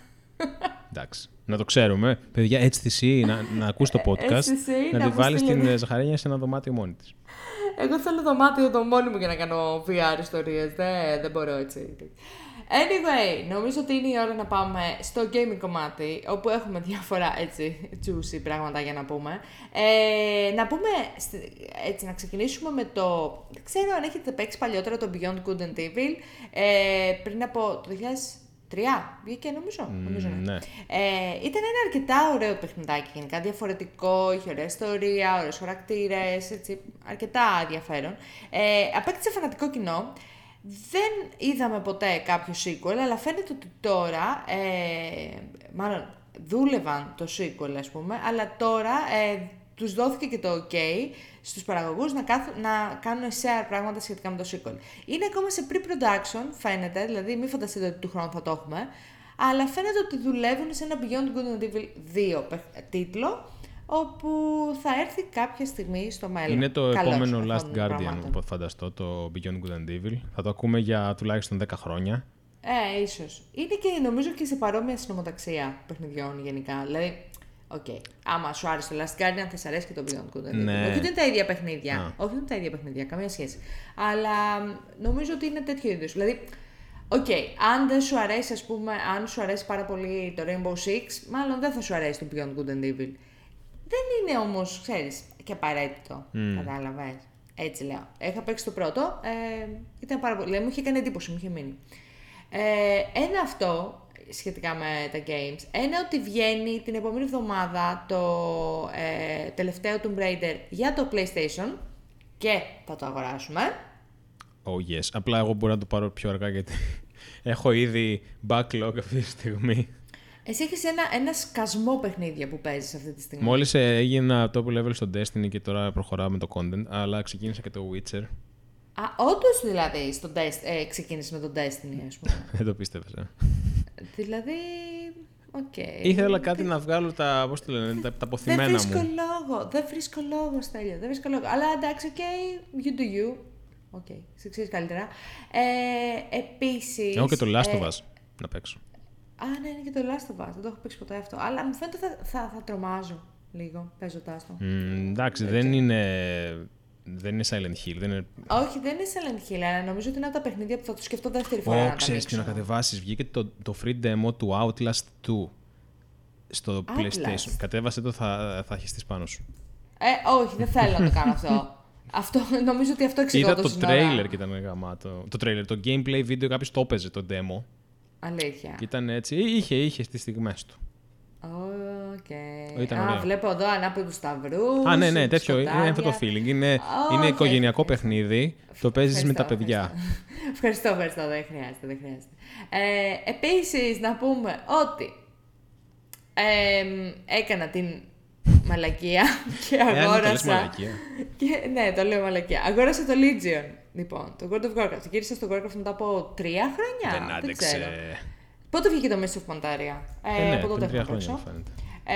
Εντάξει. Να το ξέρουμε. Παιδιά, έιτς τι σι, να, να ακούς το podcast, να, να τη βάλεις την Ζαχαρένια σε ένα δωμάτιο μόνη της. Εγώ θέλω δωμάτιο το μόνη μου για να κάνω βι αρ ιστορίες. Δεν, δεν μπορώ έτσι. Anyway, νομίζω ότι είναι η ώρα να πάμε στο gaming κομμάτι, όπου έχουμε διάφορα έτσι juicy πράγματα για να πούμε. Ε, να πούμε, έτσι, να ξεκινήσουμε με το... Δεν ξέρω αν έχετε παίξει παλιότερα το Beyond Good and Evil, ε, πριν από το δύο χιλιάδες τρία βγήκε νομίζω. Mm, νομίζω ναι. Ναι. Ε, ήταν ένα αρκετά ωραίο παιχνιδάκι γενικά, διαφορετικό, είχε ωραία ιστορία, ωραίους χαρακτήρες, έτσι, αρκετά ενδιαφέρον. Ε, απέκτησε φανατικό κοινό. Δεν είδαμε ποτέ κάποιο sequel, αλλά φαίνεται ότι τώρα, ε, μάλλον δούλευαν το sequel ας πούμε, αλλά τώρα ε, τους δόθηκε και το ok στους παραγωγούς να, κάθ, να κάνουν share πράγματα σχετικά με το sequel. Είναι ακόμα σε pre-production, φαίνεται, δηλαδή μην φανταστείτε ότι του χρόνου θα το έχουμε, αλλά φαίνεται ότι δουλεύουν σε ένα Beyond Good and Evil δύο τίτλο, όπου θα έρθει κάποια στιγμή στο μέλλον. Είναι το Καλώς, επόμενο Last Guardian, πραγμάτων. που φανταστώ, το Beyond Good and Evil. Θα το ακούμε για τουλάχιστον δέκα χρόνια. Ε, ίσως. Είναι και νομίζω και σε παρόμοια συνομοταξία παιχνιδιών γενικά. Δηλαδή, οκ. Okay. Άμα σου άρεσε το Last Guardian, θα σε αρέσει και το Beyond Good and Evil. Ναι. Όχι ότι είναι τα ίδια παιχνίδια. Α. Όχι ότι είναι τα ίδια παιχνίδια, καμία σχέση. Αλλά νομίζω ότι είναι τέτοιο είδους. Δηλαδή, οκ, okay, αν δεν σου αρέσει, ας πούμε, αν σου αρέσει πάρα πολύ το Rainbow Six, μάλλον δεν θα σου αρέσει το Beyond Good and Evil. Δεν είναι όμως, ξέρεις, και απαραίτητο. Mm. Κατάλαβες. Έτσι λέω. Είχα παίξει το πρώτο. Ε, ήταν πάρα πολύ. Μου είχε κάνει εντύπωση, μου είχε μείνει. Ε, ένα αυτό σχετικά με τα games. Ένα ότι βγαίνει την επόμενη εβδομάδα το ε, τελευταίο Tomb Raider για το PlayStation και θα το αγοράσουμε. Oh yes. Απλά εγώ μπορώ να το πάρω πιο αργά γιατί έχω ήδη backlog αυτή τη στιγμή. Εσύ έχεις ένα, ένα σκασμό παιχνίδια που παίζεις αυτή τη στιγμή. Μόλις έγινα top level στο Destiny και τώρα προχωράω με το content, αλλά ξεκίνησα και το Witcher. Α, όντως δηλαδή στο Dest- ε, ξεκίνησε με το Destiny, ας πούμε. Δεν το πίστευες, ε. Δηλαδή, οκ. Okay. Ήθελα κάτι να βγάλω τα, πώς το λένε, τα, τα αποθυμένα μου. Δεν βρίσκω λόγο, δεν βρίσκω λόγο, Στέλιο, δεν βρίσκω λόγο. Αλλά εντάξει, οκ, okay, you do you. Οκ, okay, σε ξέρεις καλύτερα. Ε, επίσης... Έχω και το Last ε, of Us να παίξω. Α, ναι, είναι και το Last of Us, δεν το έχω παίξει ποτέ αυτό. Αλλά μου φαίνεται θα, θα, θα τρομάζω λίγο, παίζοντάς το. Mm, εντάξει, δεν, δεν είναι... Δεν είναι Silent Hill. Δεν είναι... Όχι, δεν είναι Silent Hill, αλλά νομίζω ότι είναι από τα παιχνίδια που θα το σκεφτώ δεύτερη φορά. Ω, oh, ξέρεις ποιο να κατεβάσεις. Βγήκε το, το free demo του Outlast δύο στο Outlast. PlayStation. Κατέβασε το, θα, θα χεστείς πάνω σου. Ε, όχι, δεν θέλω να το κάνω αυτό. αυτό νομίζω ότι αυτό εξηγώ Είδα το σύνορα. trailer και ήταν γαμάτο. Το trailer, το gameplay βίντεο κάποιος το έπαιζε το demo. Αλήθεια. Και ήταν έτσι. Είχε, είχε στις στιγμές του. Okay. Ήταν Α, ωραίο. βλέπω εδώ ανάποδους σταυρούς. Α, ναι, ναι, τέτοιο. Είναι αυτό το feeling. Είναι, oh, είναι okay. οικογενειακό παιχνίδι. Το παίζεις με τα παιδιά. Ευχαριστώ, ευχαριστώ, ευχαριστώ. Δεν χρειάζεται, δεν χρειάζεται. Ε, επίσης, να πούμε ότι ε, έκανα την μαλακία και αγόρασα... Ε, το λες μαλακία. Και, ναι, το λέω μαλακία. Αγόρασα το Legion, λοιπόν, το World of Warcraft. Γύρισα στο Warcraft μετά από τρία χρόνια. Δεν άντεξε. Πότε βγήκε το Mist of Pandaria? Ε, ε, ναι, από τότε τρία έχω χρόνια παίξω. μου φαίνεται.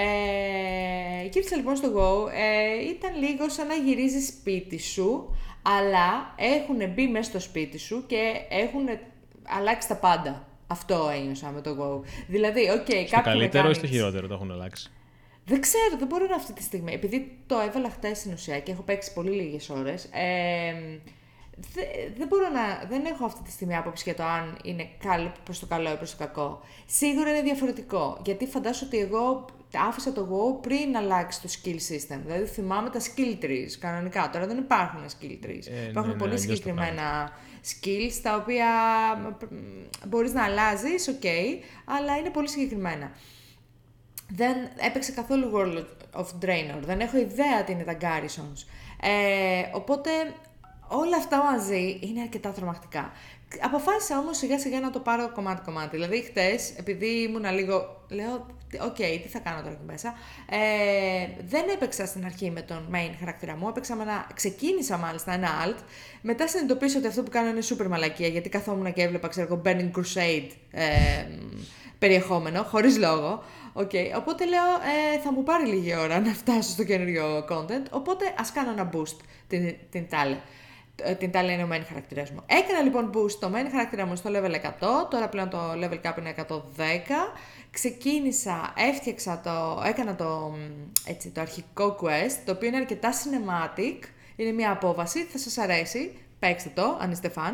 Ε, γύρισα λοιπόν στο Go. Ε, ήταν λίγο σαν να γυρίζεις σπίτι σου, αλλά έχουν μπει μέσα στο σπίτι σου και έχουν αλλάξει τα πάντα. Αυτό ένιωσα με το Go. Δηλαδή, οκ, okay, στο καλύτερο ή στο χειρότερο το έχουν αλλάξει? Δεν ξέρω, δεν μπορώ να αυτή τη στιγμή. Επειδή το έβαλα χτες στην ουσία και έχω παίξει πολύ λίγες ώρες, ε, δεν, δεν μπορώ να, δεν έχω αυτή τη στιγμή άποψη για το αν είναι καλό προς το καλό ή προς το κακό. Σίγουρα είναι διαφορετικό, γιατί φαντάσου ότι εγώ άφησα το Go πριν αλλάξει το skill system. Δηλαδή θυμάμαι τα skill trees κανονικά. Τώρα δεν υπάρχουν skill trees. Ε, υπάρχουν ναι, πολύ ναι, συγκεκριμένα skills τα οποία μπορείς να αλλάζεις, ok, αλλά είναι πολύ συγκεκριμένα. Δεν έπαιξε καθόλου World of Draenor, δεν έχω ιδέα τι είναι τα Garrisons. Ε, οπότε όλα αυτά μαζί είναι αρκετά τρομακτικά. Αποφάσισα όμως σιγά σιγά να το πάρω κομμάτι-κομμάτι. Δηλαδή χτες, επειδή ήμουνα λίγο, λέω, οκ, okay, τι θα κάνω τώρα εκεί μέσα. Ε, δεν έπαιξα στην αρχή με τον main χαρακτήρα μου, έπαιξα με ένα, ξεκίνησα μάλιστα ένα alt. Μετά συνειδητοποίησα ότι αυτό που κάνω είναι super μαλακία, γιατί καθόμουν και έβλεπα, ξέρω εγώ, Burning Crusade ε, περιεχόμενο, χωρίς λόγο. Okay, οπότε λέω, ε, θα μου πάρει λίγη ώρα να φτάσω στο καινούριο content, οπότε ας κάνω ένα boost την, την τάλε. Την τάλε είναι ο main χαρακτήρας μου. Έκανα λοιπόν boost το main χαρακτήρα μου στο level εκατό, τώρα πλέον το level cap είναι εκατόν δέκα. Ξεκίνησα, έφτιαξα το, έκανα το, έτσι, το αρχικό quest, το οποίο είναι αρκετά cinematic, είναι μια απόβαση, θα σας αρέσει, παίξτε το αν είστε fan.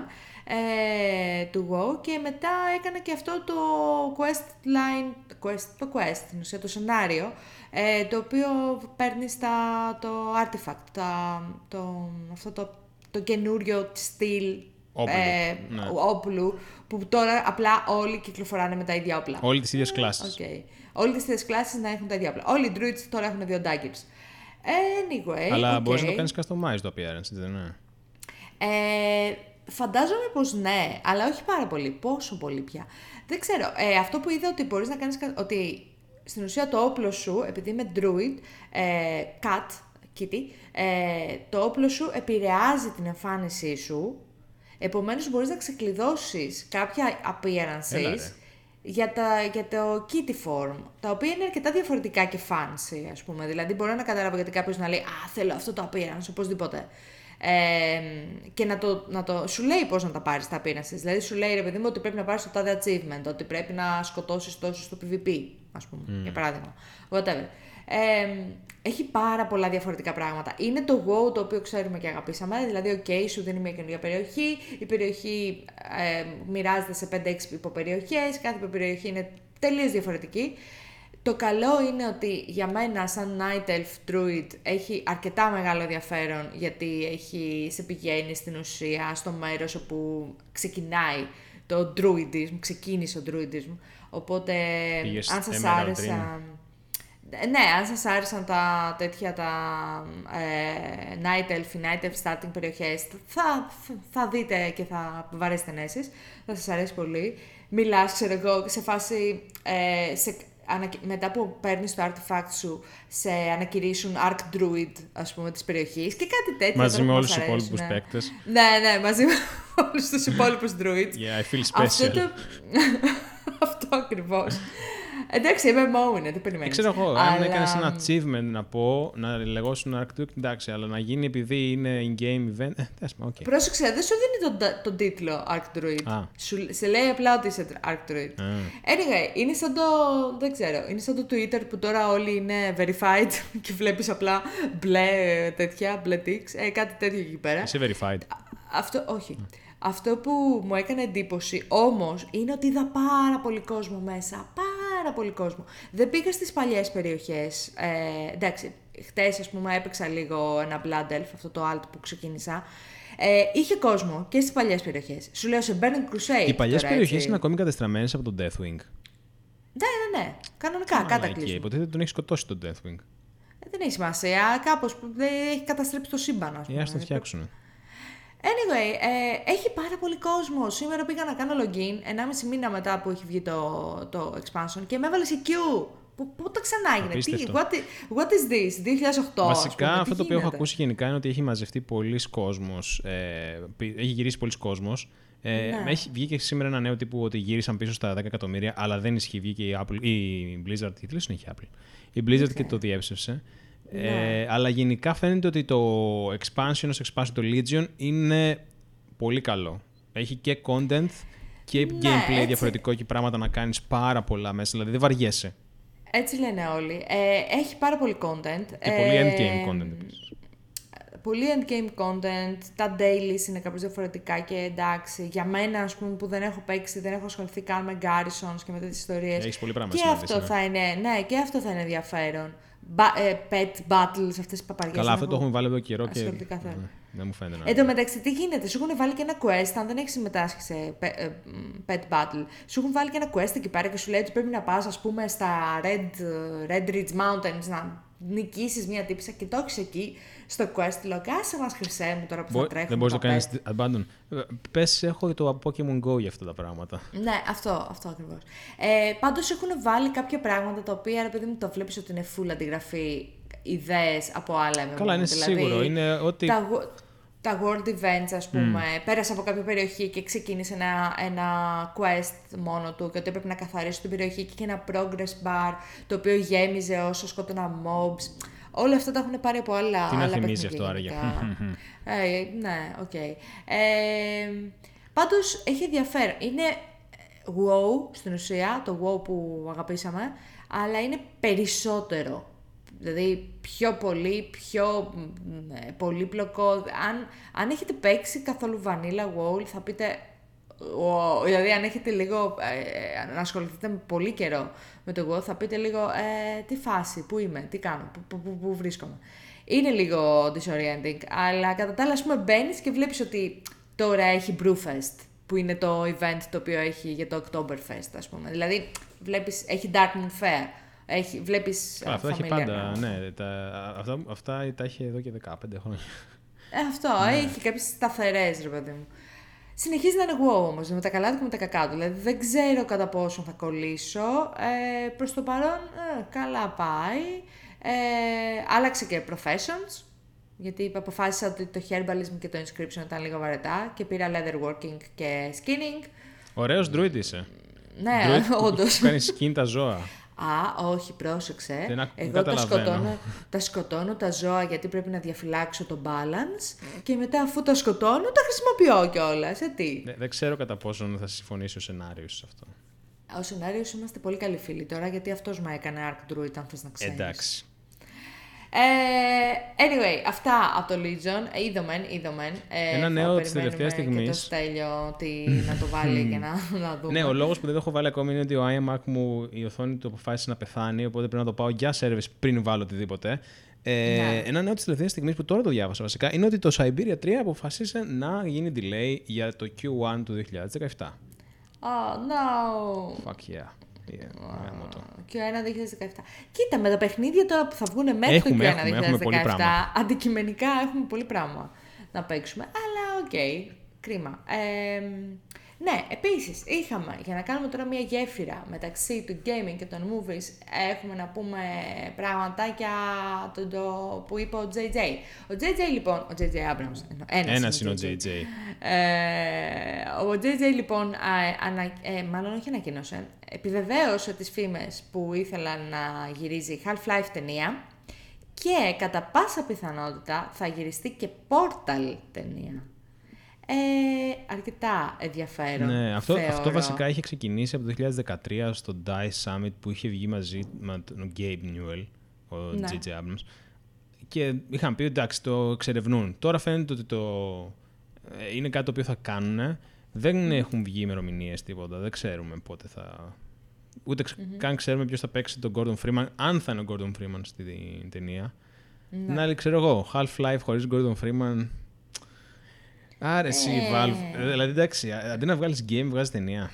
Ε, του WoW και μετά έκανα και αυτό το quest line, quest, το quest, την ουσία, το σενάριο, ε, το οποίο παίρνει στα, το artifact, τα, το, αυτό το, το καινούριο στυλ όπλου, ε, ναι. όπλου, που τώρα απλά όλοι κυκλοφοράνε με τα ίδια όπλα. Όλοι τις ίδιες κλάσεις. Okay. Όλοι τις ίδιες κλάσεις να έχουν τα ίδια όπλα. Όλοι οι druids τώρα έχουν δύο daggers. Anyway, αλλά okay. μπορείς να το κάνεις customize το appearance, δεν είναι? Ε, Φαντάζομαι πως ναι, αλλά όχι πάρα πολύ. Πόσο πολύ πια. Δεν ξέρω. Ε, αυτό που είδα ότι μπορείς να κάνεις, ότι στην ουσία το όπλο σου, επειδή είμαι druid, ε, cat, Kitty, ε, το όπλο σου επηρεάζει την εμφάνισή σου, επομένως μπορείς να ξεκλειδώσεις κάποια appearances για, τα, για το kitty form, τα οποία είναι αρκετά διαφορετικά και fancy, ας πούμε. Δηλαδή μπορώ να καταλάβω γιατί κάποιος να λέει «Α, θέλω αυτό το appearance, οπωσδήποτε». Ε, και να το, να το, σου λέει πώς να τα πάρεις τα appearances. Δηλαδή σου λέει, ρε παιδί μου, ότι πρέπει να πάρεις το τάδε achievement, ότι πρέπει να σκοτώσεις τόσο στο PvP, ας πούμε, mm. για παράδειγμα. Whatever. Ε, έχει πάρα πολλά διαφορετικά πράγματα. Είναι το WoW το οποίο ξέρουμε και αγαπήσαμε, δηλαδή ok, σου δίνει μια καινούργια περιοχή, η περιοχή ε, μοιράζεται σε πέντε έξι υποπεριοχές, κάθε υποπεριοχή είναι τελείως διαφορετική. Το καλό είναι ότι για μένα σαν Night Elf Druid έχει αρκετά μεγάλο ενδιαφέρον, γιατί έχει, σε πηγαίνει στην ουσία στο μέρος όπου ξεκινάει το druidism, ξεκίνησε ο druidism, οπότε πήγες αν σας άρεσαν... Ναι, αν σας άρεσαν τα τέτοια τα ε, Night Elf, Night Elf starting περιοχές, θα, θα δείτε και θα βαρέσετε ενέσεις, θα σας αρέσει πολύ. Μιλάς, ξέρω εγώ, σε φάση, ε, σε, ανακοι... μετά που παίρνεις το artifact σου, σε ανακηρύσουν Arc Druid, ας πούμε, της περιοχής και κάτι τέτοιο. Μαζί με όλους τους υπόλοιπους παίκτες. Ναι, ναι, μαζί με όλους τους υπόλοιπους Druids. Yeah, I feel special. Αυτό, το... Αυτό ακριβώς. Εντάξει, εμ εμ ο είναι, τι περιμένεις. Ξέρω εγώ, αλλά... αν έκανες ένα achievement να πω, να λεγόσουν Arc Druid, εντάξει, αλλά να γίνει επειδή είναι in-game event, ε, τέσμα, οκ. Okay. Πρόσεξε, δεν σου δίνει τον, τον τίτλο Arc Druid. Ah. Σου, σε λέει απλά ότι είσαι Arc Druid. Ah. Anyway, είναι σαν το, δεν ξέρω, είναι σαν το Twitter που τώρα όλοι είναι verified και βλέπεις απλά μπλε τέτοια, μπλε ticks, ε, κάτι τέτοιο εκεί πέρα. Είσαι verified. Αυτό, όχι. Mm. Αυτό που μου έκανε εντύπωση όμως είναι ότι είδα πάρα πολύ κόσμο μέσα. Πάρα πολύ κόσμο. Δεν πήγα στις παλιές περιοχές. Ε, εντάξει, χτες ας πούμε έπαιξα λίγο ένα Blood Elf, αυτό το alt που ξεκίνησα. Ε, είχε κόσμο και στις παλιές περιοχές. Σου λέω σε Burning Crusade. Οι παλιές τώρα, περιοχές έτσι. είναι ακόμη κατεστραμμένες από τον Deathwing. Ναι, ναι, ναι. Κανονικά, κατακλείσμα. Υποτίθεται τον έχει σκοτώσει τον Deathwing. Ε, δεν έχει σημασία. Κάπως δεν έχει καταστρέψει το σύμπαν, ας πούμε. Ε, ας το φτιάξουν. Anyway, ε, έχει πάρα πολύ κόσμο. Σήμερα πήγα να κάνω login, ενάμιση μήνα μετά που έχει βγει το, το expansion και με έβαλε σε queue. Πότε ξανά έγινε, τι, what, what is this, δύο χιλιάδες οκτώ. Βασικά πούμε, αυτό το γίνεται? οποίο έχω ακούσει γενικά είναι ότι έχει μαζευτεί πολλοί κόσμος, ε, έχει γυρίσει πολλοί κόσμος. Ε, ναι. Έχει βγει και σήμερα ένα νέο τύπου ότι γύρισαν πίσω στα δέκα εκατομμύρια, αλλά δεν ισχύει, βγήκε η, Apple, η Blizzard, τι δεν έχει Apple. Η Blizzard okay. και το διέψευσε. Ναι. Ε, αλλά γενικά φαίνεται ότι το expansion ως expansion, το Legion, είναι πολύ καλό. Έχει και content και ναι, gameplay έτσι. Διαφορετικό και πράγματα να κάνεις πάρα πολλά μέσα, δηλαδή δεν βαριέσαι. Έτσι λένε όλοι. Ε, έχει πάρα πολύ content. Και πολύ ε, endgame content επίσης. Πολύ endgame content, τα dailies είναι κάπως διαφορετικά και εντάξει, για μένα ας πούμε που δεν έχω παίξει, δεν έχω ασχοληθεί καν με garrisons και με τέτοιες ιστορίες. Έχεις πολύ πράγμα και αυτό θα είναι, ναι, και αυτό θα είναι ενδιαφέρον. Ba- ε, pet battles, αυτές τις παπαριές. Καλά, αυτό το έχουμε βάλει εδώ καιρό και δεν μου φαίνεται. Εν τω μεταξύ, τι γίνεται, σου έχουν βάλει και ένα quest, αν δεν έχεις συμμετάσχει σε pet battle, σου έχουν βάλει και ένα quest εκεί πέρα και σου λέει ότι πρέπει να πας, ας πούμε, στα Red, Red Ridge Mountains να νικήσεις μια τύπισσα και το έχεις εκεί στο quest. Λέω, κάσε μας χρυσέ μου τώρα που Μπο, θα τρέχουμε. Δεν μπορείς να το κάνεις abandon. Πες, έχω το Pokemon Go για αυτά τα πράγματα. Ναι, αυτό, αυτό ακριβώς. Ε, πάντως έχουν βάλει κάποια πράγματα τα οποία, ρε παιδί μου, το βλέπεις ότι είναι full αντιγραφή ιδέες από άλλα εμ εμ ο. Καλά, είναι δηλαδή, σίγουρο. Είναι ότι... τα, τα world events, ας πούμε, mm. πέρασε από κάποια περιοχή και ξεκίνησε ένα, ένα quest μόνο του και ότι έπρεπε να καθαρίσει την περιοχή και είχε ένα progress bar το οποίο γέμιζε όσο σκότωνα mobs. Όλα αυτά τα έχουν πάρει από άλλα. Τι να θυμίζει αυτό άραγε. ε, ναι, οκ. Okay. Ε, πάντως έχει ενδιαφέρον. Είναι WoW στην ουσία, το WoW που αγαπήσαμε, αλλά είναι περισσότερο. Δηλαδή πιο πολύ, πιο ε, πολύπλοκο. Αν, αν έχετε παίξει καθόλου Vanilla WoW θα πείτε... Wow. Δηλαδή αν έχετε λίγο, ε, να ασχοληθείτε με πολύ καιρό με το WoW θα πείτε λίγο ε, τι φάση, πού είμαι, τι κάνω, πού, πού, πού βρίσκομαι. Είναι λίγο disorienting, αλλά κατά τα άλλα ας πούμε μπαίνεις και βλέπεις ότι τώρα έχει Brewfest, που είναι το event το οποίο έχει για το Oktoberfest, ας πούμε. Δηλαδή βλέπεις, έχει Darkmoon Fair. Έχει, βλέπεις Α, αυτό έχει πάντα, ναι. Τα, αυτά, αυτά τα έχει εδώ και δεκαπέντε χρόνια. Ε, αυτό, ναι. Έχει κάποιες σταθερές, ρε παιδί μου. Συνεχίζει να είναι WoW όμως, με τα καλά του και με τα κακά του. Δηλαδή δεν ξέρω κατά πόσο θα κολλήσω. Ε, προς το παρόν, ε, καλά πάει. Ε, άλλαξε και professions, γιατί αποφάσισα ότι το herbalism και το inscription ήταν λίγο βαρετά και πήρα leatherworking και skinning. Ωραίος druid είσαι. Ναι, όντως. Κάνει skin τα ζώα. Α, όχι, πρόσεξε. Δεν Εγώ τα σκοτώνω, τα σκοτώνω τα ζώα γιατί πρέπει να διαφυλάξω το balance και μετά αφού τα σκοτώνω τα χρησιμοποιώ κιόλας. Ε, τι. Δεν, δεν ξέρω κατά πόσο θα συμφωνήσει ο σενάριος σε αυτό. Ο σενάριος είμαστε πολύ καλοί φίλοι τώρα γιατί αυτός μου έκανε Arc Druid, αν θες να ξέρεις. Εντάξει. Ε, anyway, αυτά από το Legion. Είδομεν, είδομεν. Ε, Ένα νέο της τελευταίας στιγμής. Και το Στέλιο ότι να το βάλει για να, να δούμε. Ναι, ο λόγος που δεν το έχω βάλει ακόμη είναι ότι ο iMac μου, η οθόνη του αποφάσισε να πεθάνει, οπότε πρέπει να το πάω για service πριν βάλω οτιδήποτε. Ε, ναι. Ένα νέο της τελευταίας στιγμής που τώρα το διάβασα βασικά είναι ότι το Siberia τρία αποφασίσε να γίνει delay για το κιου ουάν του δύο χιλιάδες δεκαεπτά. Oh, no. Fuck yeah. Yeah, κιου ένα δύο χιλιάδες δεκαεπτά. Κοίτα, με τα παιχνίδια τώρα που θα βγουν μέχρι έχουμε, το κιου ένα δύο χιλιάδες δεκαεπτά, έχουμε αντικειμενικά έχουμε πολύ πράγμα να παίξουμε. Αλλά οκ, okay, κρίμα. Ε, ναι, επίσης είχαμε, για να κάνουμε τώρα μια γέφυρα μεταξύ του gaming και των movies, έχουμε να πούμε πραγματάκια το, το, που είπε ο τζέι τζέι. Ο τζέι τζέι λοιπόν, ο τζέι τζέι Abrams, ένας, ένας είναι ο τζέι τζέι. Ε, ο τζέι τζέι λοιπόν, α, ανα, ε, μάλλον όχι ανακοίνωσε, επιβεβαίωσε τις φήμες που ήθελαν να γυρίζει Half-Life ταινία και κατά πάσα πιθανότητα θα γυριστεί και Portal ταινία. Ε, αρκετά ενδιαφέρον. Ναι, αυτό, θεωρώ. αυτό βασικά είχε ξεκινήσει από το δύο χιλιάδες δεκατρία στο DICE Summit που είχε βγει μαζί με τον Gabe Newell, ο ναι. τζέι τζέι Abrams. Και είχαν πει εντάξει, το εξερευνούν. Τώρα φαίνεται ότι το είναι κάτι το οποίο θα κάνουν. Δεν έχουν βγει ημερομηνίες τίποτα. Δεν ξέρουμε πότε θα. Ούτε mm-hmm. καν ξέρουμε ποιος θα παίξει τον Gordon Freeman, αν θα είναι ο Gordon Freeman στην ταινία. Ναι. Να άλλη, ξέρω εγώ, Half-Life χωρίς Gordon Freeman. Άρα εσύ, ε... Valve. Δηλαδή, εντάξει, αντί να βγάλεις game, βγάζεις ταινία.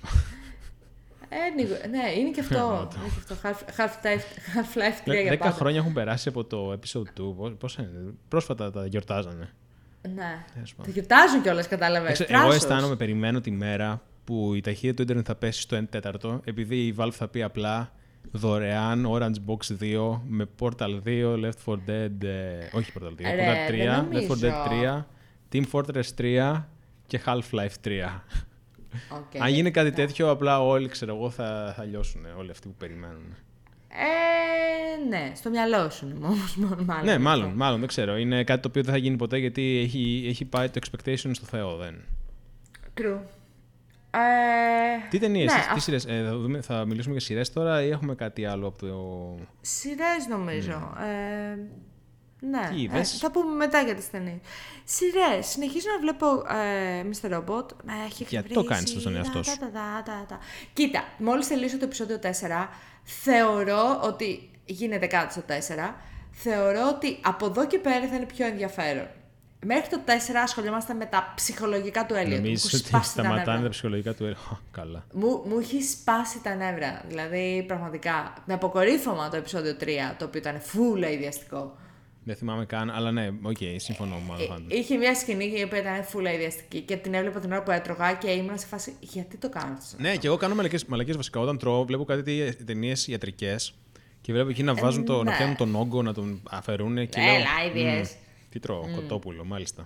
Ε, ναι, είναι και αυτό. Half-Life τρία για Δέκα χρόνια έχουν περάσει από το episode two. Πώς είναι, πρόσφατα τα γιορτάζανε. Ναι. Τα γιορτάζουν κιόλας, κατάλαβες. Εγώ αισθάνομαι, περιμένω τη μέρα που η ταχύτητα του ίντερνετ θα πέσει στο ένα τέταρτο, επειδή η Valve θα πει απλά δωρεάν Orange Box δύο με Portal δύο, Left four Dead. Ε, όχι Portal δύο, Ρε, Portal τρία, Left four Dead τρία, Team Fortress τρία και Half-Life τρία. Okay. Αν γίνει κάτι τέτοιο, απλά όλοι, ξέρω εγώ, θα, θα λιώσουν όλοι αυτοί που περιμένουν. Ε, ναι, στο μυαλό σου όμως, μάλλον. Ναι, μάλλον, μάλλον, δεν ξέρω. Είναι κάτι το οποίο δεν θα γίνει ποτέ γιατί έχει, έχει πάει το expectation στο Θεό, δεν. True. Ε, τι ταινίες, ναι, τι, τι σειρές, ε, θα, δούμε, θα μιλήσουμε για σειρές τώρα ή έχουμε κάτι άλλο από το... Σειρές νομίζω. Mm. Ε, ναι, τι, ε, θα πούμε μετά για τις ταινίες. Σειρές, συνεχίζω να βλέπω ε, μίστερ Robot. Ε, γιατί το κάνεις στον εαυτό σου? Τα, τα, τα, τα. Κοίτα, μόλις τελείωσε το επεισόδιο τέσσερα, θεωρώ ότι γίνεται κάτι στο τέσσερα. Θεωρώ ότι από εδώ και πέρα θα είναι πιο ενδιαφέρον. Μέχρι το τέσσερα ασχολιόμαστε με τα ψυχολογικά του Elliot. Νομίζεις ότι σταματάνε τα, τα ψυχολογικά του Elliot. Καλά. Μου, μου έχει σπάσει τα νεύρα. Δηλαδή, πραγματικά, με αποκορύφωμα το επεισόδιο τρία, το οποίο ήταν φούλα ιδιαστικό. Δεν θυμάμαι καν, αλλά ναι, οκ, okay, συμφωνώ μάλλον. Ε, είχε μια σκηνή η οποία ήταν φούλα ιδιαστική και την έβλεπα την ώρα που έτρωγα και ήμουν σε φάση, γιατί το κάνω αυτό? Ναι, και εγώ κάνω μαλακίες βασικά. Όταν τρώω, βλέπω κάτι ταινίες ιατρικές και βλέπω εκεί να βάζουν το, ε, ναι. να πιάνουν τον όγκο, να τον αφαιρούν και λέω. Έλα, ίδιες. Τι τρώω, mm. κοτόπουλο, μάλιστα.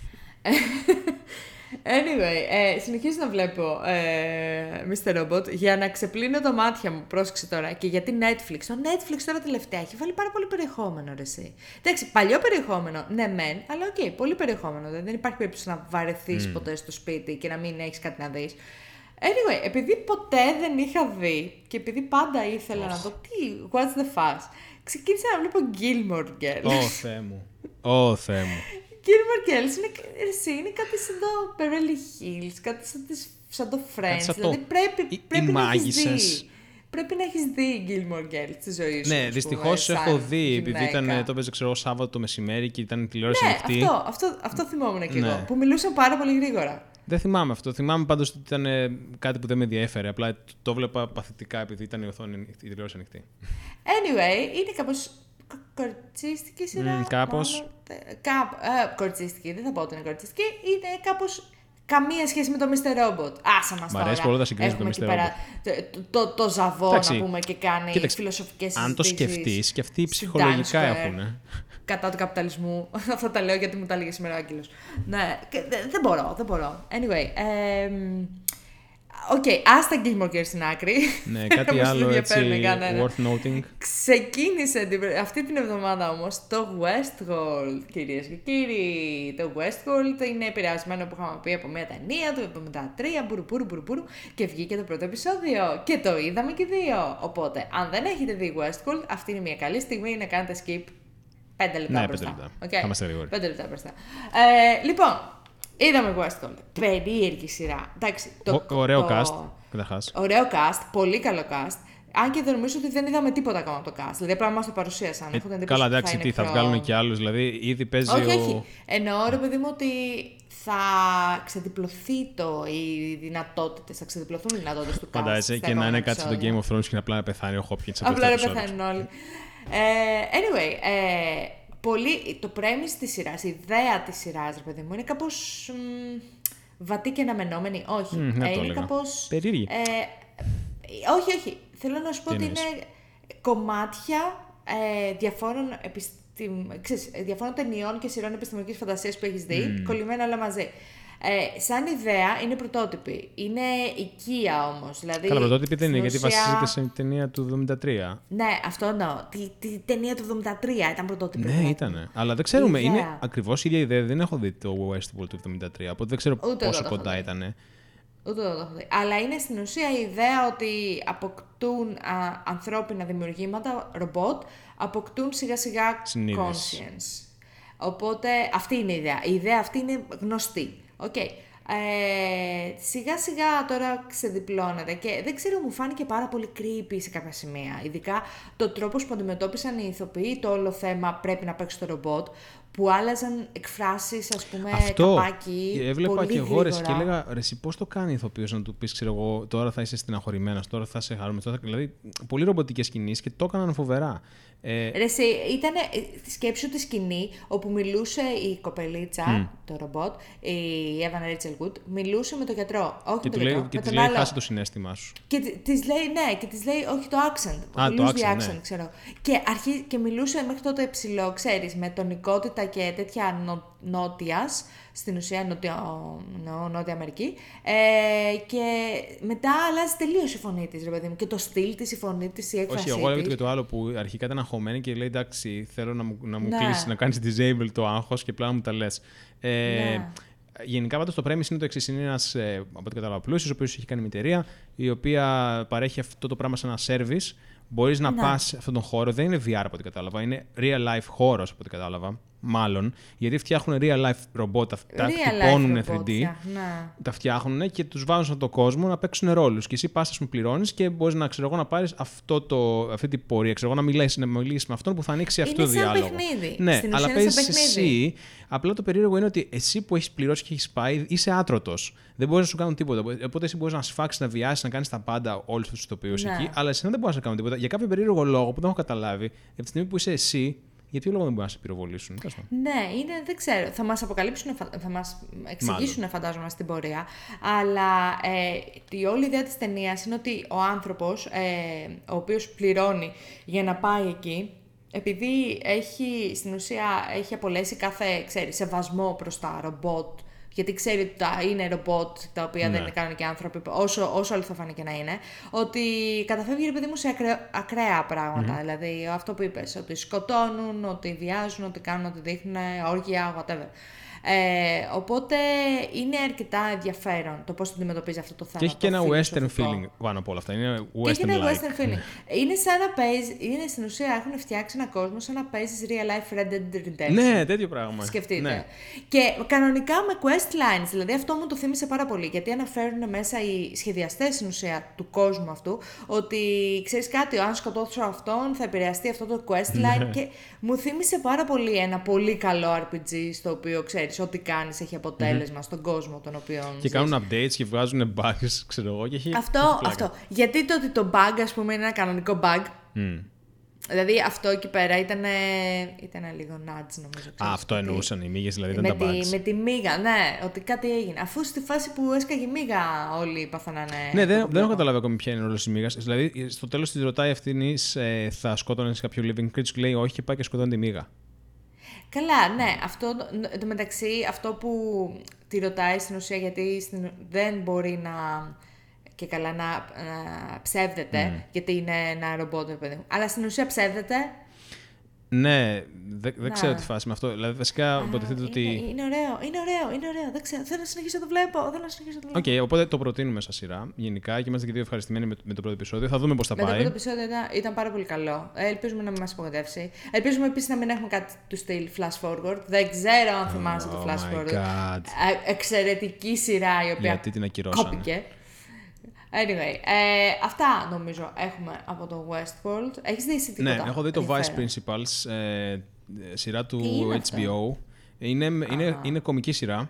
Anyway, ε, συνεχίζω να βλέπω ε, μίστερ Robot για να ξεπλύνω τα μάτια μου. Πρόσεξε τώρα. Και γιατί Netflix. Το Netflix τώρα τελευταία έχει βάλει πάρα πολύ περιεχόμενο, ρε εσύ. Εντάξει, παλιό περιεχόμενο, ναι μεν, αλλά οκ, okay, πολύ περιεχόμενο. Δεν υπάρχει περίπτωση να βαρεθείς mm. ποτέ στο σπίτι και να μην έχεις κάτι να δεις. Anyway, επειδή ποτέ δεν είχα δει και επειδή πάντα ήθελα oh. να δω τι, what's the fuss, ξεκίνησα να βλέπω Gilmore Girls. Ω, oh, Θεέ μου. Ω, oh, Θεέ μου. Gilmore Girls είναι, είναι κάτι σαν το Beverly Hills, κάτι σαν, τις, σαν το Friends. Σαν δηλαδή το... πρέπει, οι, πρέπει οι να έχεις δει. Πρέπει να έχεις δει Gilmore Girls στη ζωή σου. Ναι, δυστυχώς έχω δει, επειδή ήταν, το έπαιζε ξέρω Σάββατο το μεσημέρι και ήταν τηλεόραση ναι, ανοιχτή. Αυτό, αυτό, αυτό θυμόμουν και ναι. εγώ, που μιλούσαν πάρα πολύ γρήγορα. Δεν θυμάμαι αυτό. Θυμάμαι πάντως ότι ήταν κάτι που δεν με ενδιέφερε. Απλά το βλέπα παθητικά επειδή ήταν η οθόνη, η τηλεόραση ανοιχτή. Anyway, είναι κάπως κορτσίστικη σειρά. Mm, κάπως. Κάπ, ε, κορτσίστικη, δεν θα πω ότι είναι κορτσίστικη. Είναι κάπως καμία σχέση με το μίστερ Robot. Άσα μας τώρα. Μ' αρέσει πολύ να συγκρίνεις με το μίστερ Robot. Το, το, το ζαβό, να πούμε, και κάνει κοίταξε, φιλοσοφικές συζητήσεις. αν το σκεφτείς, και αυτοί ψυχολογικά έχουν. Κατά του καπιταλισμού. Αυτά τα λέω γιατί μου τα έλεγε σήμερα ο Άγγελος. Ναι, δεν μπορώ, δεν μπορώ. Anyway. Ε, Οκ, okay, ας τα Gilmore Girls στην άκρη. Ναι, κάτι άλλο έτσι worth noting. Ξεκίνησε την, αυτή την εβδομάδα όμως το Westworld, κυρίες και κύριοι. Το Westworld είναι επηρεασμένο, που είχαμε πει, από μια ταινία του εβδομήντα τρία, μπουρουπούρου μπουρουπούρου, και βγήκε το πρώτο επεισόδιο και το είδαμε και δύο. Οπότε, αν δεν έχετε δει Westworld, αυτή είναι μια καλή στιγμή να κάνετε skip πέντε λεπτά ναι, μπροστά. πέντε λεπτά. Okay. Θα είμαστε γρήγοροι. πέντε λεπτά μπροστά. Ε, λοιπόν, είδαμε Westworld. Περίεργη σειρά. Εντάξει, το, Ο, ωραίο το, cast, καταρχάς. Ωραίο cast, πολύ καλό cast. Αν και δεν νομίζω ότι δεν είδαμε τίποτα ακόμα από το cast. Δηλαδή, απλά μας το παρουσίασαν. Ε, καλά, εντάξει, τι, θα πιο... βγάλουν και άλλους. Δηλαδή, ήδη παίζει. Όχι, ο... όχι. Εννοώ, ρε παιδί μου, ότι θα ξεδιπλωθεί το, οι δυνατότητες, θα ξεδιπλωθούν οι δυνατότητες του cast. Πάντα έτσι, και να είναι κάτι σαν το Game of Thrones και να απλά να πεθάνει ο Hopkins. Απλά να πεθάνουν όλοι. ε, anyway, ε, πολύ, το premise της σειράς, η ιδέα της σειράς, ρε παιδί μου, είναι κάπως μ, βατή και αναμενόμενη. Όχι, mm, ε, είναι κάπως... περίεργη. Ε, όχι, όχι. Θέλω να σου πω ότι είναι κομμάτια ε, διαφόρων, επιστημ... Ξέρεις, διαφόρων ταινιών και σειρών επιστημονικής φαντασίας που έχεις δει, mm. κολλημένα όλα μαζί. Ε, σαν ιδέα είναι πρωτότυπη. Είναι οικία όμως. Δηλαδή, καλά, πρωτότυπη δεν είναι, ουσία... γιατί βασίζεται σε ταινία του εβδομήντα τρία. Ναι, αυτό εννοώ. Τη, τη ταινία του εβδομήντα τρία ήταν πρωτότυπη. Ναι, ήταν. Αλλά δεν ξέρουμε. Είναι ακριβώς η ίδια ιδέα. Δεν έχω δει το Westworld του εβδομήντα τρία, οπότε δεν ξέρω ούτε πόσο κοντά ήταν. Ούτε το έχω δει. Αλλά είναι στην ουσία η ιδέα ότι αποκτούν α, ανθρώπινα δημιουργήματα, ρομπότ, αποκτούν σιγά σιγά conscience. Οπότε αυτή είναι η ιδέα. Η ιδέα αυτή είναι γνωστή. Okay. Ε, σιγά σιγά τώρα ξεδιπλώνεται και δεν ξέρω, μου φάνηκε πάρα πολύ creepy σε κάποια σημεία. Ειδικά το τρόπος που αντιμετώπισαν οι ηθοποιοί το όλο θέμα πρέπει να παίξει το ρομπότ, που άλλαζαν εκφράσεις, ας πούμε, αυτό, καπάκι. Έβλεπα πολύ και εγώ, ρε, και γρήγορα. έλεγα, ρε, εσύ πώς το κάνει ηθοποιός να του πεις, ξέρω εγώ, τώρα θα είσαι στεναχωρημένος, τώρα θα σε χαρούμενος. Θα... Δηλαδή, πολύ ρομποτικές κινήσεις και το έκαναν φοβερά. Ε... Ρε, εσύ, ήταν τη σκέψη τη σκηνή όπου μιλούσε η κοπελίτσα, mm. το ρομπότ, η Evan Rachel Wood, μιλούσε με τον γιατρό. Όχι και με τον λέει, γιατρό, και με της τον λέει, άλλο. χάσε το συναίσθημά σου. Και της λέει, ναι, και της λέει, όχι το accent. Α, το accent, accent, ναι. ξέρω. Και, αρχί, και μιλούσε μέχρι τότε ψηλό, ξέρεις, με τονικότητα και τέτοια νο, νότιας, στην ουσία νότια, νο, Νότια Αμερική. Ε, και μετά αλλάζει τελείως η φωνή της, ρε παιδί μου. Και το στυλ της, η φωνή της, η έκφρασή της. Όχι, εγώ έλεγα και το άλλο που αρχικά ήταν αγχωμένη και λέει, εντάξει, θέλω να μου, να μου ναι. κλείσει, να κάνεις disable το άγχος και απλά να μου τα λες. Ε, ναι. Γενικά, πάντως, το premise είναι το εξής. Είναι ένας, ε, από ό,τι κατάλαβα, πλούσιος, ο οποίος έχει κάνει μια εταιρεία, η οποία παρέχει αυτό το πράγμα σε ένα service. Μπορείς να ναι. πας σε αυτόν τον χώρο. Δεν είναι βι αρ από ό,τι κατάλαβα. Είναι real life χώρος από ό,τι κατάλαβα. Μάλλον. Γιατί φτιάχνουν real life ρομπότ. Τα χτυπώνουν θρι ντι. Ναι. Τα φτιάχνουν και τους βάζουν στον κόσμο να παίξουν ρόλους. Και εσύ πας, ας πούμε, πληρώνεις και μπορείς να, ξέρω εγώ, να πάρεις αυτό το, αυτή την πορεία. Ξέρω εγώ, να μιλήσεις, να μιλήσεις με αυτόν που θα ανοίξει αυτό το διάλογο. Είναι σαν παιχνίδι. Ναι, στην αλλά παίζεις εσύ. Απλά το περίεργο είναι ότι εσύ που έχεις πληρώσει και έχεις πάει είσαι άτρωτος. Δεν μπορείς να σου κάνουν τίποτα. Οπότε εσύ μπορείς να σφάξεις, να βιάσεις, να κάνεις τα πάντα όλους τους ηθοποιούς ναι. εκεί. Αλλά εσύ δεν μπορείς να κάνουν τίποτα. Για κάποιο περίεργο λόγο που δεν έχω καταλάβει, από τη στιγμή που είσαι εσύ, για ποιο λόγο δεν μπορούν να σε πυροβολήσουν. Ναι, είναι, δεν ξέρω. Θα μας αποκαλύψουν, θα μας εξηγήσουν, μάλλον, φαντάζομαι, στην πορεία. Αλλά ε, η όλη ιδέα της ταινίας είναι ότι ο άνθρωπος, ε, ο οποίος πληρώνει για να πάει εκεί, επειδή έχει, στην ουσία, έχει απολέσει κάθε, ξέρει, σεβασμό προς τα ρομπότ, γιατί ξέρει ότι τα είναι ρομπότ τα οποία ναι. δεν είναι κανονικοί άνθρωποι, όσο, όσο αληθοφανή και να είναι, ότι καταφεύγει, ρε παιδί μου, σε ακραία, ακραία πράγματα. Mm-hmm. Δηλαδή, αυτό που είπες, ότι σκοτώνουν, ότι βιάζουν, ότι κάνουν, ότι δείχνουν, όργια, whatever. Ε, οπότε είναι αρκετά ενδιαφέρον το πώς το αντιμετωπίζει αυτό το θέμα. Και έχει και ένα western feeling πάνω από όλα αυτά. Είναι western-like. Έχει ένα western feeling. Είναι σαν να παίζει, είναι στην ουσία έχουν φτιάξει ένα κόσμο σαν να παίζεις real life Red Dead Redemption. Ναι, τέτοιο πράγμα. Σκεφτείτε. Ναι. Και κανονικά με quest lines, δηλαδή αυτό μου το θύμισε πάρα πολύ, γιατί αναφέρουν μέσα οι σχεδιαστές στην ουσία του κόσμου αυτού, ότι ξέρεις κάτι, αν σκοτώσω αυτόν θα επηρεαστεί αυτό το quest line. Ναι. Και μου θύμισε πάρα πολύ ένα πολύ καλό αρ πι τζι, στο οποίο ξέρεις, ό,τι κάνεις έχει αποτέλεσμα mm-hmm. στον κόσμο τον οποίο και ζεις. κάνουν updates και βγάζουν bugs, ξέρω εγώ. Και έχει αυτό, αυτό. Γιατί το ότι το bug, ας πούμε, είναι ένα κανονικό bug, mm. Δηλαδή αυτό εκεί πέρα ήταν, ήταν λίγο nudge νομίζω. Α, αυτό ότι... εννοούσαν οι μύγες, δηλαδή ήταν με τα bugs. Τη, με τη μύγα, ναι, ότι κάτι έγινε. Αφού στη φάση που έσκαγε η μύγα όλοι παθανάνε. Ναι, δεν, δεν έχω καταλάβει ακόμη ποια είναι η ρόλο τη μύγας. Δηλαδή, στο τέλος της ρωτάει ευθύνη, ε, θα σκότωνες κάποιο living creature και λέει όχι και πάει και σκοτώνει τη μύγα. Καλά, ναι. Αυτό, εν τω μεταξύ, αυτό που τη ρωτάει στην ουσία, γιατί στην, δεν μπορεί να. Και καλά να, να ψεύδεται, mm. γιατί είναι ένα ρομπότ, παιδί μου. Αλλά στην ουσία ψεύδεται. Ναι, δεν δε ξέρω τι φάση με αυτό. Δηλαδή, βασικά υποτίθεται ότι. Είναι ωραίο, είναι ωραίο, είναι ωραίο. Δεν ξέρω, θέλω να συνεχίσω να το βλέπω. Θέλω να συνεχίσω να το βλέπω. Οκ, okay, οπότε το προτείνουμε σαν σειρά. Γενικά και είμαστε και δύο ευχαριστημένοι με, με το πρώτο επεισόδιο. Θα δούμε πώς θα με πάει. Το πρώτο επεισόδιο ήταν, ήταν πάρα πολύ καλό. Ε, ελπίζουμε να μην μας απογοητεύσει. Ελπίζουμε επίσης να μην έχουμε κάτι του στυλ flash forward. Δεν ξέρω αν θυμάσαι oh, το flash forward. Ε, εξαιρετική σειρά η οποία. Γιατί την ακυρώσανε. Κόπηκε. Anyway, ε, αυτά νομίζω έχουμε από το Westworld. Έχεις δει εσύ τίποτα? Ναι, έχω δει το Vice Principals, ε, σειρά του έιτς μπι ο. Είναι, είναι, είναι κωμική σειρά.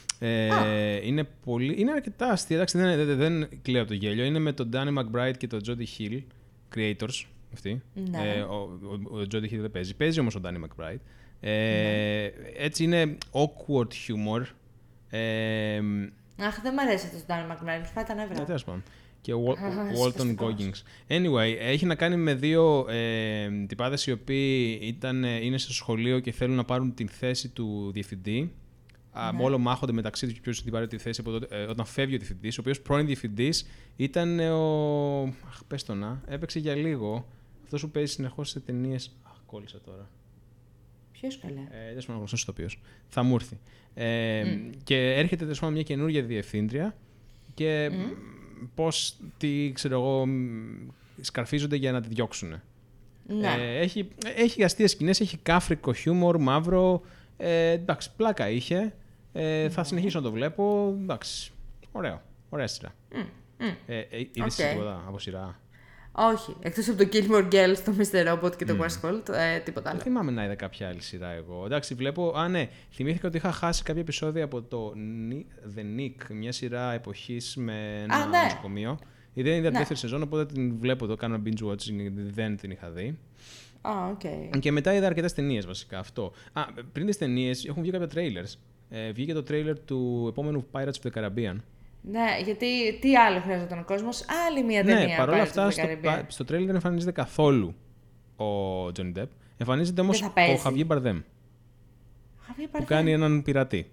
Ε, είναι, πολύ, είναι αρκετά αστεία, εντάξει, δεν, δεν, δεν κλαίω από το γέλιο. Είναι με τον Danny McBride και τον Jody Hill, creators αυτοί. Ναι. Ε, ο, ο, ο Jody Hill δεν παίζει, παίζει όμως ο Danny McBride. Ε, ναι. Έτσι είναι awkward humor. Ε, Αχ, δεν μ' αρέσει αυτό το Danny McBride, μου φάει τα νεύρα. Ναι, τέλος πάντων. Και ο Walton Goggins. Anyway, έχει να κάνει με δύο ε, τυπάδες οι οποίοι ήταν, είναι στο σχολείο και θέλουν να πάρουν την θέση του διευθυντή. Ναι. Όλο μάχονται μεταξύ τους ποιος θα πάρει τη θέση από τότε, ε, όταν φεύγει ο διευθυντής, ο οποίος πρώην διευθυντής ήταν ο. Αχ, πες το να. Έπαιξε για λίγο. Αυτός που παίζει συνεχώς σε ταινίες. Αχ, κόλλησα τώρα. Ποιος καλά. Ε, δεν σου γνωστό ηθοποιός. Θα μου έρθει. Ε, mm. Και έρχεται τέλος πάντων μια καινούργια διευθύντρια και mm. πώς τι ξέρω εγώ σκαρφίζονται για να τη διώξουν. Ναι. Ε, έχει, έχει αστείες σκηνές, έχει κάφρικο χιούμορ, μαύρο. Ε, εντάξει, πλάκα είχε. Ε, mm. Θα συνεχίσω να το βλέπω. Εντάξει, ωραίο. Ωραία σειρά. Mm. Mm. Ε, ε, είδες okay. τίποτα από σειρά? Όχι. Εκτός από το Gilmore Girls, το μίστερ Robot και το mm. Westworld, ε, τίποτα άλλο. Δεν θυμάμαι να είδα κάποια άλλη σειρά εγώ. Εντάξει, βλέπω. Α, ναι. Θυμήθηκα ότι είχα χάσει κάποια επεισόδια από το The Nick, μια σειρά εποχής με ένα Α, ναι. νοσοκομείο. Δεν είδα τη δεύτερη σεζόν, οπότε την βλέπω εδώ. Κάνω binge watching γιατί δεν την είχα δει. Α, okay. Και μετά είδα αρκετές ταινίες βασικά. Αυτό. Α, πριν τις ταινίες έχουν βγει κάποια trailers. Ε, βγήκε το trailer του επόμενου Pirates of the Caribbean. Ναι, γιατί τι άλλο χρειαζόταν ο κόσμος, άλλη μια ταινία. Ναι, παρόλα αυτά στο, στο τρέιλερ δεν εμφανίζεται καθόλου ο Johnny Depp. Εμφανίζεται όμως ο Javier Bardem. Που κάνει έναν πειρατή.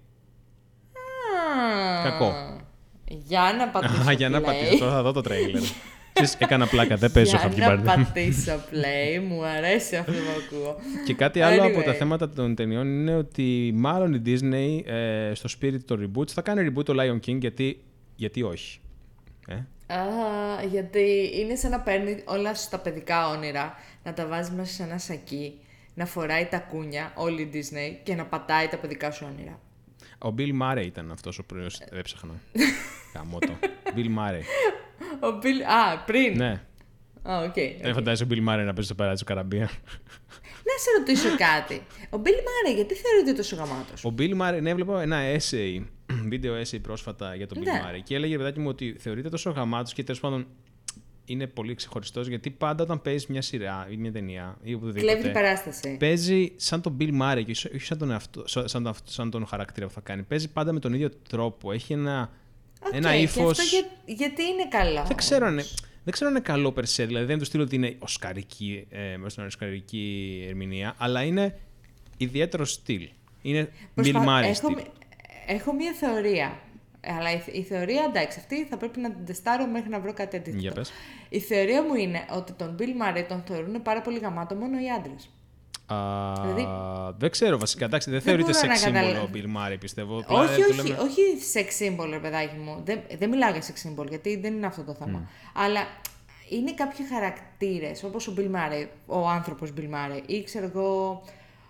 Ah, κακό. Για να πατήσω. Για να πατήσω, τώρα θα δω το τρέιλερ. Έκανα πλάκα, δεν παίζω ο Javier Bardem. Για να πατήσω play, μου αρέσει αυτό που ακούω. Και κάτι άλλο anyway. Από τα θέματα των ταινιών είναι ότι μάλλον η Disney ε, στο spirit των reboots θα κάνει reboot το Lion King, γιατί, γιατί όχι. Ε? Α, γιατί είναι σαν να παίρνει όλα σου τα παιδικά όνειρα, να τα βάζει μέσα σε ένα σακί, να φοράει τα κούνια όλη η Disney και να πατάει τα παιδικά σου όνειρα. Ο Bill Murray ήταν αυτός ο οποίος έψαχνα. Καμότο. Bill Murray. Ο Bill... Α, πριν. Ναι. Α, οκ. Okay, δεν okay. φαντάζεσαι ο Bill Murray να παίζει στο Pirates του Καραμπία. Να σε ρωτήσω κάτι. Ο Bill Murray γιατί θεωρείται τόσο γαμάτος? Ο Bill Murray, ναι, έβλεπα ένα essay, βίντεο essay πρόσφατα για τον Bill ναι. Murray και έλεγε, παιδάκι μου, ότι θεωρείται τόσο γαμάτος και τέλος πάντων είναι πολύ ξεχωριστός, γιατί πάντα όταν παίζει μια σειρά ή μια ταινία ή οπουδήποτε. Κλέβει την παράσταση. Παίζει σαν τον Bill Murray και όχι σαν τον, εαυτό, σαν, τον, σαν τον χαρακτήρα που θα κάνει. Παίζει πάντα με τον ίδιο τρόπο. Έχει ένα, okay, ένα ύφος. Και αυτό για, γιατί είναι καλό. Δεν ξέρω αν είναι, δεν ξέρω αν είναι καλό περσέ. Δηλαδή δεν είναι το στείλω ότι είναι οσκαρική, ε, οσκαρική ερμηνεία, αλλά είναι ιδιαίτερο στυλ. Είναι Προσπα... Bill Murray στυλ. Έχω, έχω μια θεωρία. Αλλά η, η θεωρία, εντάξει, αυτή θα πρέπει να την τεστάρω μέχρι να βρω κάτι αντίθετο. Η θεωρία μου είναι ότι τον Bill Murray τον θεωρούν πάρα πολύ γαμάτο μόνο οι άντρες. Uh, δηλαδή, δεν ξέρω βασικά. Εντάξει, δεν, δεν θεωρείται σεξ σύμβολο ο Bill Murray, πιστεύω. Όχι, όχι, λέμε... όχι σεξ σύμβολο, παιδάκι μου. Δεν, δεν μιλάω για σεξ σύμβολο, γιατί δεν είναι αυτό το θέμα. Mm. Αλλά είναι κάποιοι χαρακτήρες, όπως ο Bill Murray, ο άνθρωπος Bill Murray, ή ξέρω εγώ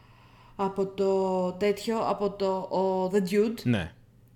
από το τέτοιο, από το ο The Dude. Ναι.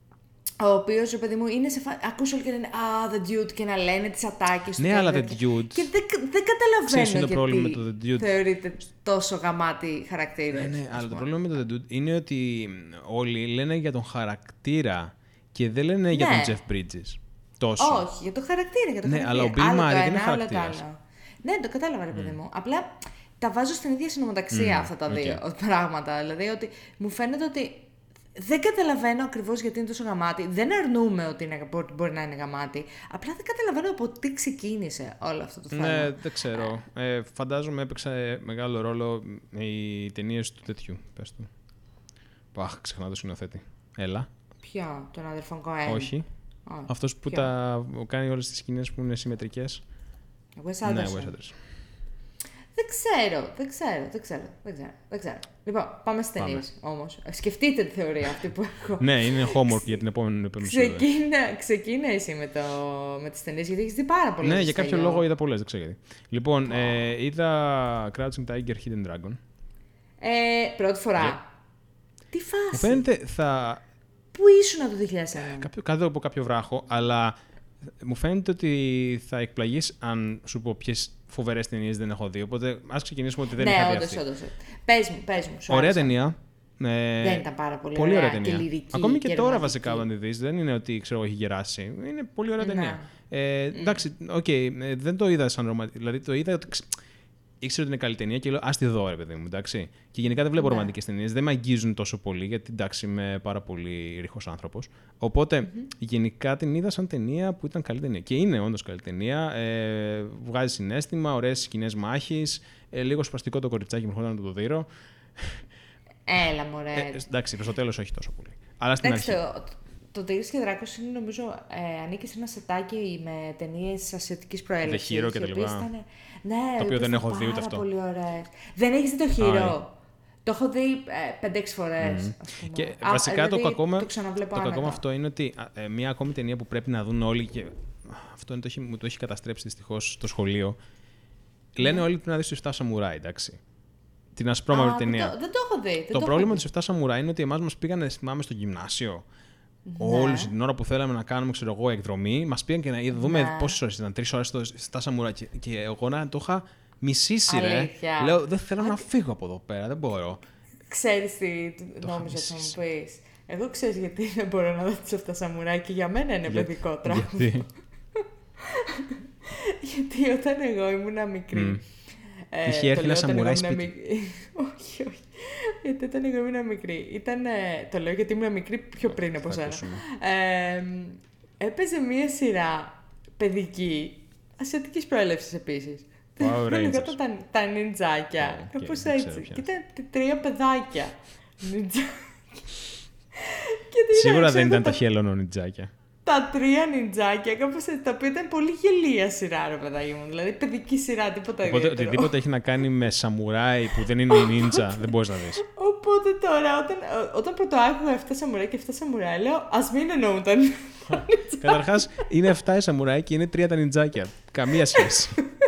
Ο οποίος, παιδί μου, είναι σε φα... Ακούς όλοι και λένε «Α, the Dude» και να λένε τις ατάκες του. Ναι, αλλά the Dude... Και δεν, δεν καταλαβαίνω γιατί το πρόβλημα με το the Dude. Θεωρείται τόσο γαμάτι χαρακτήρα. Ναι, ναι, αλλά το πρόβλημα με το the Dude είναι ότι όλοι λένε για τον χαρακτήρα και δεν λένε ναι. για τον Jeff Bridges. Τόσο. Όχι, για τον χαρακτήρα, για τον ναι, χαρακτήρα. Αλλά ο Bill Murray δεν είναι χαρακτήρας. Ναι, το κατάλαβα, ρε παιδί μου. Απλά τα βάζω στην ίδια συνομοταξία Mm, αυτά τα okay. δύο πράγματα. Δηλαδή ότι μου φαίνεται ότι δεν καταλαβαίνω ακριβώς γιατί είναι τόσο γαμάτι. Δεν αρνούμε ότι είναι, μπορεί να είναι γαμάτι. Απλά δεν καταλαβαίνω από τι ξεκίνησε όλο αυτό το θέμα. Ναι, δεν ξέρω. Ε, φαντάζομαι έπαιξε μεγάλο ρόλο οι ταινίες του τέτοιου. Πες του. Παχ, ξεχνάω το σκηνοθέτη. Έλα. Ποιο, τον αδερφόν Κοέν? Όχι. Oh, Αυτός που ποιο? τα κάνει όλες τις σκηνές που είναι συμμετρικές. Wes Anderson. Ναι, Wes Anderson. Δεν ξέρω, δεν ξέρω, δεν ξέρω, δεν ξέρω, δεν ξέρω. Λοιπόν, πάμε στις ταινίες όμως. Σκεφτείτε τη θεωρία αυτή που έχω. Ναι, είναι homework για την επόμενη επιμισόδια. Ξεκίνα, ξεκίνα εσύ με, το, με τις ταινίες, γιατί έχεις δει πάρα πολλές. Ναι, για κάποιο Στέλιο. λόγο είδα πολλές, δεν ξέρω γιατί. Λοιπόν, oh. ε, είδα Crouching Tiger, Hidden Dragon. Ε, πρώτη φορά. Yeah. Τι φάση. Μου φαίνεται θα... Πού ήσουν το δύο χιλιάδες ένα? Κάποιο, κάτω από κάποιο βράχο, αλλά μου φαίνεται ότι θα εκπλαγείς αν σου πω ποιες φοβερές ταινίες δεν έχω δει. Οπότε ας ξεκινήσουμε ότι δεν ναι, είχα δει όντως, αυτή. όντως. Πες μου, πες μου. Σου Ωραία άρεσε. ταινία. Ε, Δεν ήταν πάρα πολύ, πολύ ωραία ωραία ταινία. και λυρική, Ακόμη και, και τώρα ρομαντική. βασικά όταν τη δεις, δεν είναι ότι ξέρω έχει γεράσει. Είναι πολύ ωραία Να. ταινία. Ε, εντάξει, οκ, okay, δεν το είδα σαν ρομαντική. Δηλαδή το είδα ότι ξ... ήξερα ότι είναι καλή ταινία και λέω ας τη δω ρε παιδί μου, εντάξει. Και γενικά δεν βλέπω Ναι. ρομαντικές ταινίες, δεν με αγγίζουν τόσο πολύ γιατί εντάξει είμαι πάρα πολύ ρηχός άνθρωπος. Οπότε mm-hmm. γενικά την είδα σαν ταινία που ήταν καλή ταινία. Και είναι όντως καλή ταινία. Ε, βγάζει συναίσθημα, ωραίες σκηνές μάχης, ε, λίγο σπαστικό το κοριτσάκι μου χωρίς να το δείρω. Έλα μωρέ. Ε, εντάξει, προς το τέλος όχι τόσο πολύ. Αλλά στην Εντάξει, αρχή. το, το Τίγρης και Δράκος είναι νομίζω ε, ανήκει σε ένα σετάκι με ταινίες ασιατικής προέλευσης. The Hero και τα λοιπά. Ήταν, ναι, Το οποίο δεν έχω δει ούτε πάρα αυτό. πολύ ωραίες. Δεν έχεις δει το Hero? Α, το έχω δει ε, πέντε-έξι φορές. Mm. Ας πούμε. Και Α, βασικά το δηλαδή, κακό με το ξαναβλέπω το κακό με άνετα. αυτό είναι ότι ε, μια ακόμη ταινία που πρέπει να δουν όλοι και αυτό είναι, το έχει, μου το έχει καταστρέψει δυστυχώς στο σχολείο. Λένε Ναι. όλοι πρέπει να δεις τους επτά Σαμουράι, εντάξει. Την ασπρόμαυρη Α, ταινία. Δεν το, δεν το έχω δει. Δεν Το το πρόβλημα έχω με δει. τους επτά Σαμουράι είναι ότι εμάς μας πήγανε, θυμάμαι, στο γυμνάσιο. Ναι. Όλους την ώρα που θέλαμε να κάνουμε, ξέρω εγώ, εκδρομή, μας πήγαν και να δούμε Ναι. πόσες ώρες ήταν. Τρεις ώρες στο επτά Σαμουράι. Και, και εγώ να το είχα μισήσει, ρε. Αλήθεια. Λέω, δεν θέλω να φύγω από εδώ πέρα, δεν μπορώ. Ξέρεις τι νόμιζα ότι θα μου πεις? Εγώ ξέρεις γιατί δεν μπορώ να δω τους επτά Σαμουράι και για μένα είναι Για- παιδικό τραύμα. Γιατί. Γιατί όταν εγώ ήμουν μικρή. Mm. Ε, Είχε το έρθει λέω ένα όταν εγώ σαμουράι ήμουν μικρή. Όχι, όχι. Γιατί όταν εγώ ήμουν μικρή. Ήταν, ε, το λέω γιατί ήμουν μικρή πιο πριν από Θα σένα. ακούσουμε. Ε, έπαιζε μία σειρά παιδική, ασιατικής προέλευσης επίσης. Power Rangers. Λεγόταν τα, τα νιντζάκια. Οκ, Κάπως δεν έτσι. ξέρω ποια. Και ήταν τρία παιδάκια. Νιντζάκια. Και τι Σίγουρα ξέρω, δεν ήταν τα- τα χέλωνο νιτζάκια. τα τρία νιντζάκια, κάπως έτσι, τα οποία ήταν πολύ γελία σειρά, ρε παιδάκι μου. Δηλαδή, παιδική σειρά, τίποτα Οπότε ιδιαίτερο. οτιδήποτε έχει να κάνει με σαμουράι που δεν είναι νίντζα, δεν μπορείς να δεις. Οπότε τώρα, όταν, όταν πρώτο άκουγα επτά Σαμουράι και επτά Σαμουράι, λέω ας μην εννοούνταν. Καταρχάς, είναι επτά οι σαμουράι και είναι τρία τα νιτζάκια. Καμία σχέση.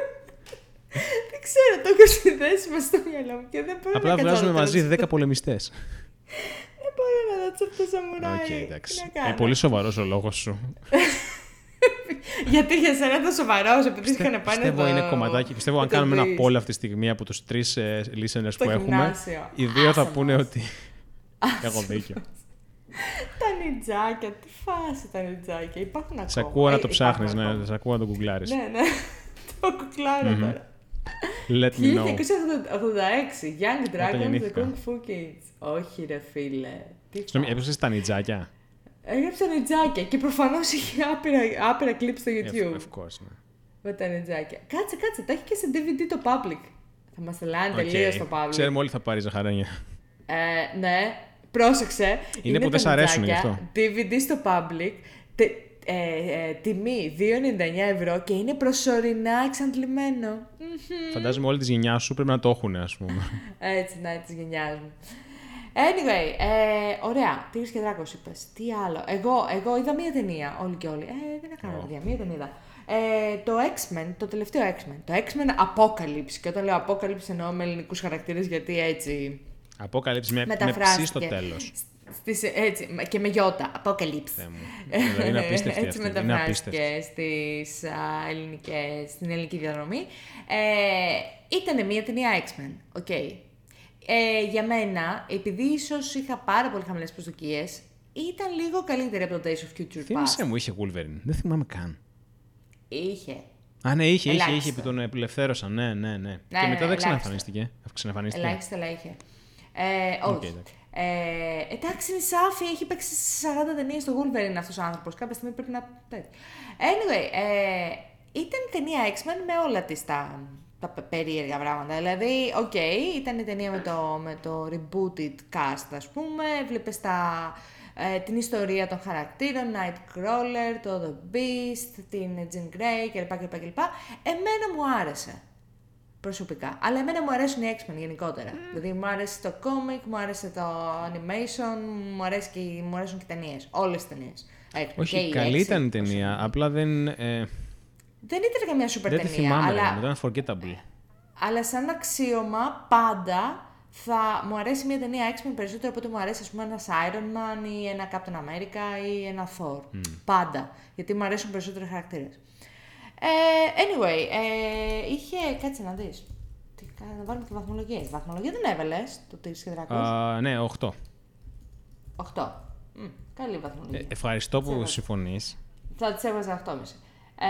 Δεν ξέρω, το έχω συνδέσει μες στο μυαλό μου και δεν μπορώ Απλά να κάτσω βγάζουμε να το μαζί δω. δέκα πολεμιστές. Δεν μπορώ να δω τους επτά Σαμουράι. Οκ, Τι εντάξει. να Είναι κάνω. πολύ σοβαρός ο λόγος σου. Γιατί για σένα ήταν σοβαρός, επειδή είχαν πάει να Πιστεύω το- είναι κομματάκι. Πιστεύω να αν το κάνουμε ένα δεις. poll αυτή τη στιγμή από τους τρεις ε, listeners Στο που έχουμε, γυμνάσιο. οι δύο θα Άσε πούνε μας. ότι έχω δίκιο. Τα νιτζάκια, τι φάση τα νιτζάκια, υπάρχουν ακόμα. Σ' ακούω να Ε, το υπάρχουν ψάχνεις, ναι, ακόμα. σ' ακούω να το γκουγκλάρεις. Ναι, ναι. Το κουκλάρω Μμμ. τώρα. Let me know. χίλια εννιακόσια ογδόντα έξι, Young Dragons, The γεννήθηκα. Kung Fu Kids. Όχι ρε φίλε. Τι Συγγνώμη, φάση. έπαιξες τα νιτζάκια. Έγραψα νιτζάκια και προφανώς είχε άπειρα, άπειρα κλιπ στο Of- YouTube Of course, ναι. με τα νιτζάκια. Κάτσε, κάτσε, τα έχει και σε ντι βι ντι το public. Θα μας τελάνε Οκ. τελείως το public. Ξέρουμε όλοι θα πάρει ζαχαρένια. Ε, ναι, πρόσεξε. Είναι που τα δεν σ' αρέσουν γι' νιτζάκια, αυτό. ντι βι ντι στο public, τε, ε, ε, τιμή δύο ενενήντα εννιά ευρώ και είναι προσωρινά εξαντλημένο. Μμμ. Φαντάζομαι όλη τη γενιά σου πρέπει να το έχουν, ας πούμε. Έτσι, να, της γενιάς μου. Anyway, ε, ωραία. Τίγρης και Δράκος είπες. Τι άλλο. Εγώ, εγώ είδα μία ταινία, όλοι και όλοι. Ε, δεν έκανα παιδιά, μία ταινία είδα. Ε, το X-Men, το τελευταίο X-Men. Το X-Men Apocalypse. Και όταν λέω Apocalypse εννοώ με ελληνικούς χαρακτήρες γιατί έτσι Αποκαλύψει με, με ψή μεταφράστηκε. στο τέλος. Στις, έτσι, και με γιώτα. Apocalypse. Θεέ μου. Δηλαδή, είναι απίστευτη Έτσι αυτή. Είναι απίστευτη. μεταφράστηκε στις, α, ελληνικές, στην ελληνική διαδρομή. Ε, ήταν μια ταινία X-Men. Okay. Ε, για μένα, επειδή ίσως είχα πάρα πολύ χαμηλές προσδοκίες, ήταν λίγο καλύτερη από το Days of Future Past. Θύμισε μου, είχε Wolverine. Δεν θυμάμαι καν. Είχε. Α, ναι, είχε, είχε, Ελάχιστα. είχε, που τον απελευθέρωσαν. Ναι, ναι, ναι. Ναι, και ναι, μετά ναι, δεν ξαναεμφανίστηκε. Ξαναεμφανίστηκε. Ελάχιστα, αλλά είχε. Ε, όχι. Okay, εντάξει. Ε, εντάξει, είναι σάφι, έχει παίξει σε σαράντα ταινίες στο Wolverine αυτός ο άνθρωπος. Κάποια στιγμή πρέπει να. Anyway, ε, ήταν η ταινία X-Men με όλα της τα, τα περίεργα πράγματα. Δηλαδή, οκ, okay, ήταν η ταινία με το, με το rebooted cast, ας πούμε. Βλέπεις τα, ε, την ιστορία των χαρακτήρων, Nightcrawler, το The Beast, την Jean Grey κλπ. κλπ, κλπ. Εμένα μου άρεσε. Προσωπικά. Αλλά εμένα μου αρέσουν οι X-Men γενικότερα. Mm. Δηλαδή μου άρεσε το comic, μου άρεσε το animation, μου, αρέσει και, μου αρέσουν και οι ταινίες. Όλες τις ταινίες. Όχι, και καλή ήταν η ταινία. Απλά δεν. Ε, δεν ήταν καμιά σούπερ δεν ταινία. Δεν τη θυμάμαι, αλλά, ήταν forgettable. Αλλά σαν αξίωμα πάντα θα μου αρέσει μια ταινία X-Men περισσότερο από ότι μου αρέσει, ας πούμε, ένας Iron Man ή ένα Captain America ή ένα Thor. Mm. Πάντα. Γιατί μου αρέσουν περισσότερο οι χαρακτήρες. Ε, anyway, ε, είχε. Κάτσε να δεις. Τι, να βάλουμε και βαθμολογίες. Βαθμολογία δεν έβαλες το τρεις και τριακόσια. Uh, ναι, οκτώ. οκτώ. Mm, καλή βαθμολογία. Ε, ευχαριστώ που έβαζα. συμφωνείς. Θα της έβαζα οκτώ κόμμα πέντε.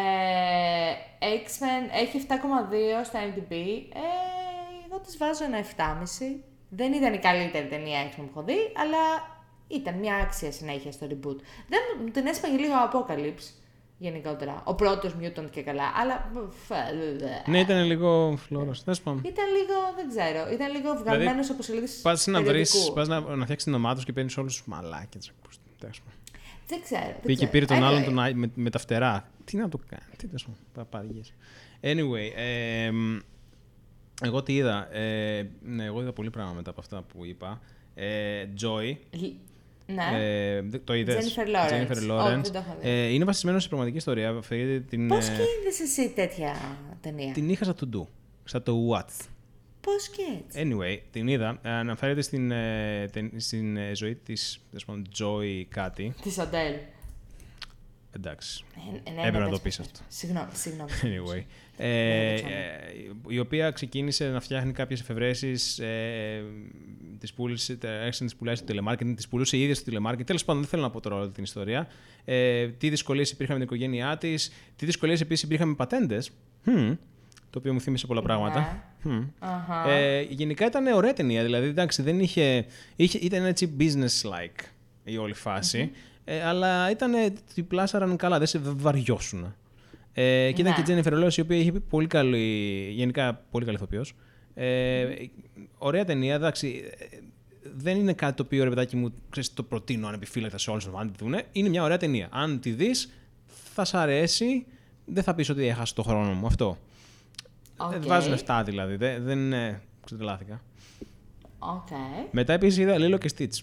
Ε, X-Men έχει επτά κόμμα δύο στα IMDb. Ε, εγώ της βάζω ένα επτά κόμμα πέντε. Δεν ήταν η καλύτερη ταινία X-Men που έχω δει, αλλά ήταν μια άξια συνέχεια στο reboot. Δεν, την έσπαγε λίγο Apocalypse. Γενικότερα. Ο πρώτος Mutant και καλά, αλλά. Ναι, ήταν λίγο φλόρος. Ήταν λίγο, δεν ξέρω, ήταν λίγο βγαλμένος δηλαδή, από σελίδες. Πας να βρεις, πας να, να φτιάξεις την ομάδα σου και παίρνεις όλους τους μαλάκες. Δεν ξέρω. Πήγε και πήρε τον anyway. άλλον τον, με, με τα φτερά. Τι να το κάνει, τι να σου παπαριές. Anyway, ε, εγώ τι είδα. Ε, ναι, εγώ είδα πολύ πράγμα μετά από αυτά που είπα. Ε, Joy. Ναι. Ε, το είδες. Jennifer Lawrence. Jennifer Lawrence. Oh, ε, είναι βασισμένο σε πραγματική ιστορία. Την, πώς και είδες εσύ τέτοια ταινία? Την είχα σαν to do. Σαν το what. Πώς και έτσι. Anyway, την είδα. Αναφέρεται στην, στην ζωή της Joy κάτι. Της Αντέλ. Εντάξει. Ε, ναι, έπρεπε ναι, να το πεις αυτό. Συγγνώμη, συγγνώμη. Anyway. Ε, ε, η οποία ξεκίνησε να φτιάχνει κάποιες εφευρέσεις, ε, τις πούλησε, άρχισε να τις πουλάει στο τηλεμάρκετινγκ, τις πουλούσε η ίδια στο τηλεμάρκετινγκ. Τέλος πάντων, δεν θέλω να πω τώρα όλη την ιστορία. Ε, τι δυσκολίες υπήρχαν με την οικογένειά της, τι δυσκολίες επίσης υπήρχαν με πατέντες. Hm, το οποίο μου θύμισε πολλά πράγματα. Yeah. Hm. Uh-huh. Ε, γενικά ήταν ωραία ταινία. Δηλαδή, εντάξει, δεν είχε, είχε, ήταν έτσι business-like η όλη φάση. Mm-hmm. Ε, αλλά ήταν, τη πλάσαραν καλά, δεν σε βαριώσουν. Ε, και ήταν ναι. και η Jennifer Lawrence, η οποία είχε πολύ καλή, γενικά πολύ καλή ηθοποιός. Ε, mm. Ωραία ταινία, εντάξει. Δεν είναι κάτι το οποίο, ρε παιδάκι μου, ξέρεις, το προτείνω ανεπιφύλακτα σε όλους να τη δουν. Είναι μια ωραία ταινία. Αν τη δεις, θα σ' αρέσει. Δεν θα πεις ότι έχασα το χρόνο μου. Αυτό. Okay. Βάζουν εφτά δηλαδή. Δεν, δεν ε, ξετρελάθηκα. Okay. Μετά επίσης είδα Lilo και Stitch.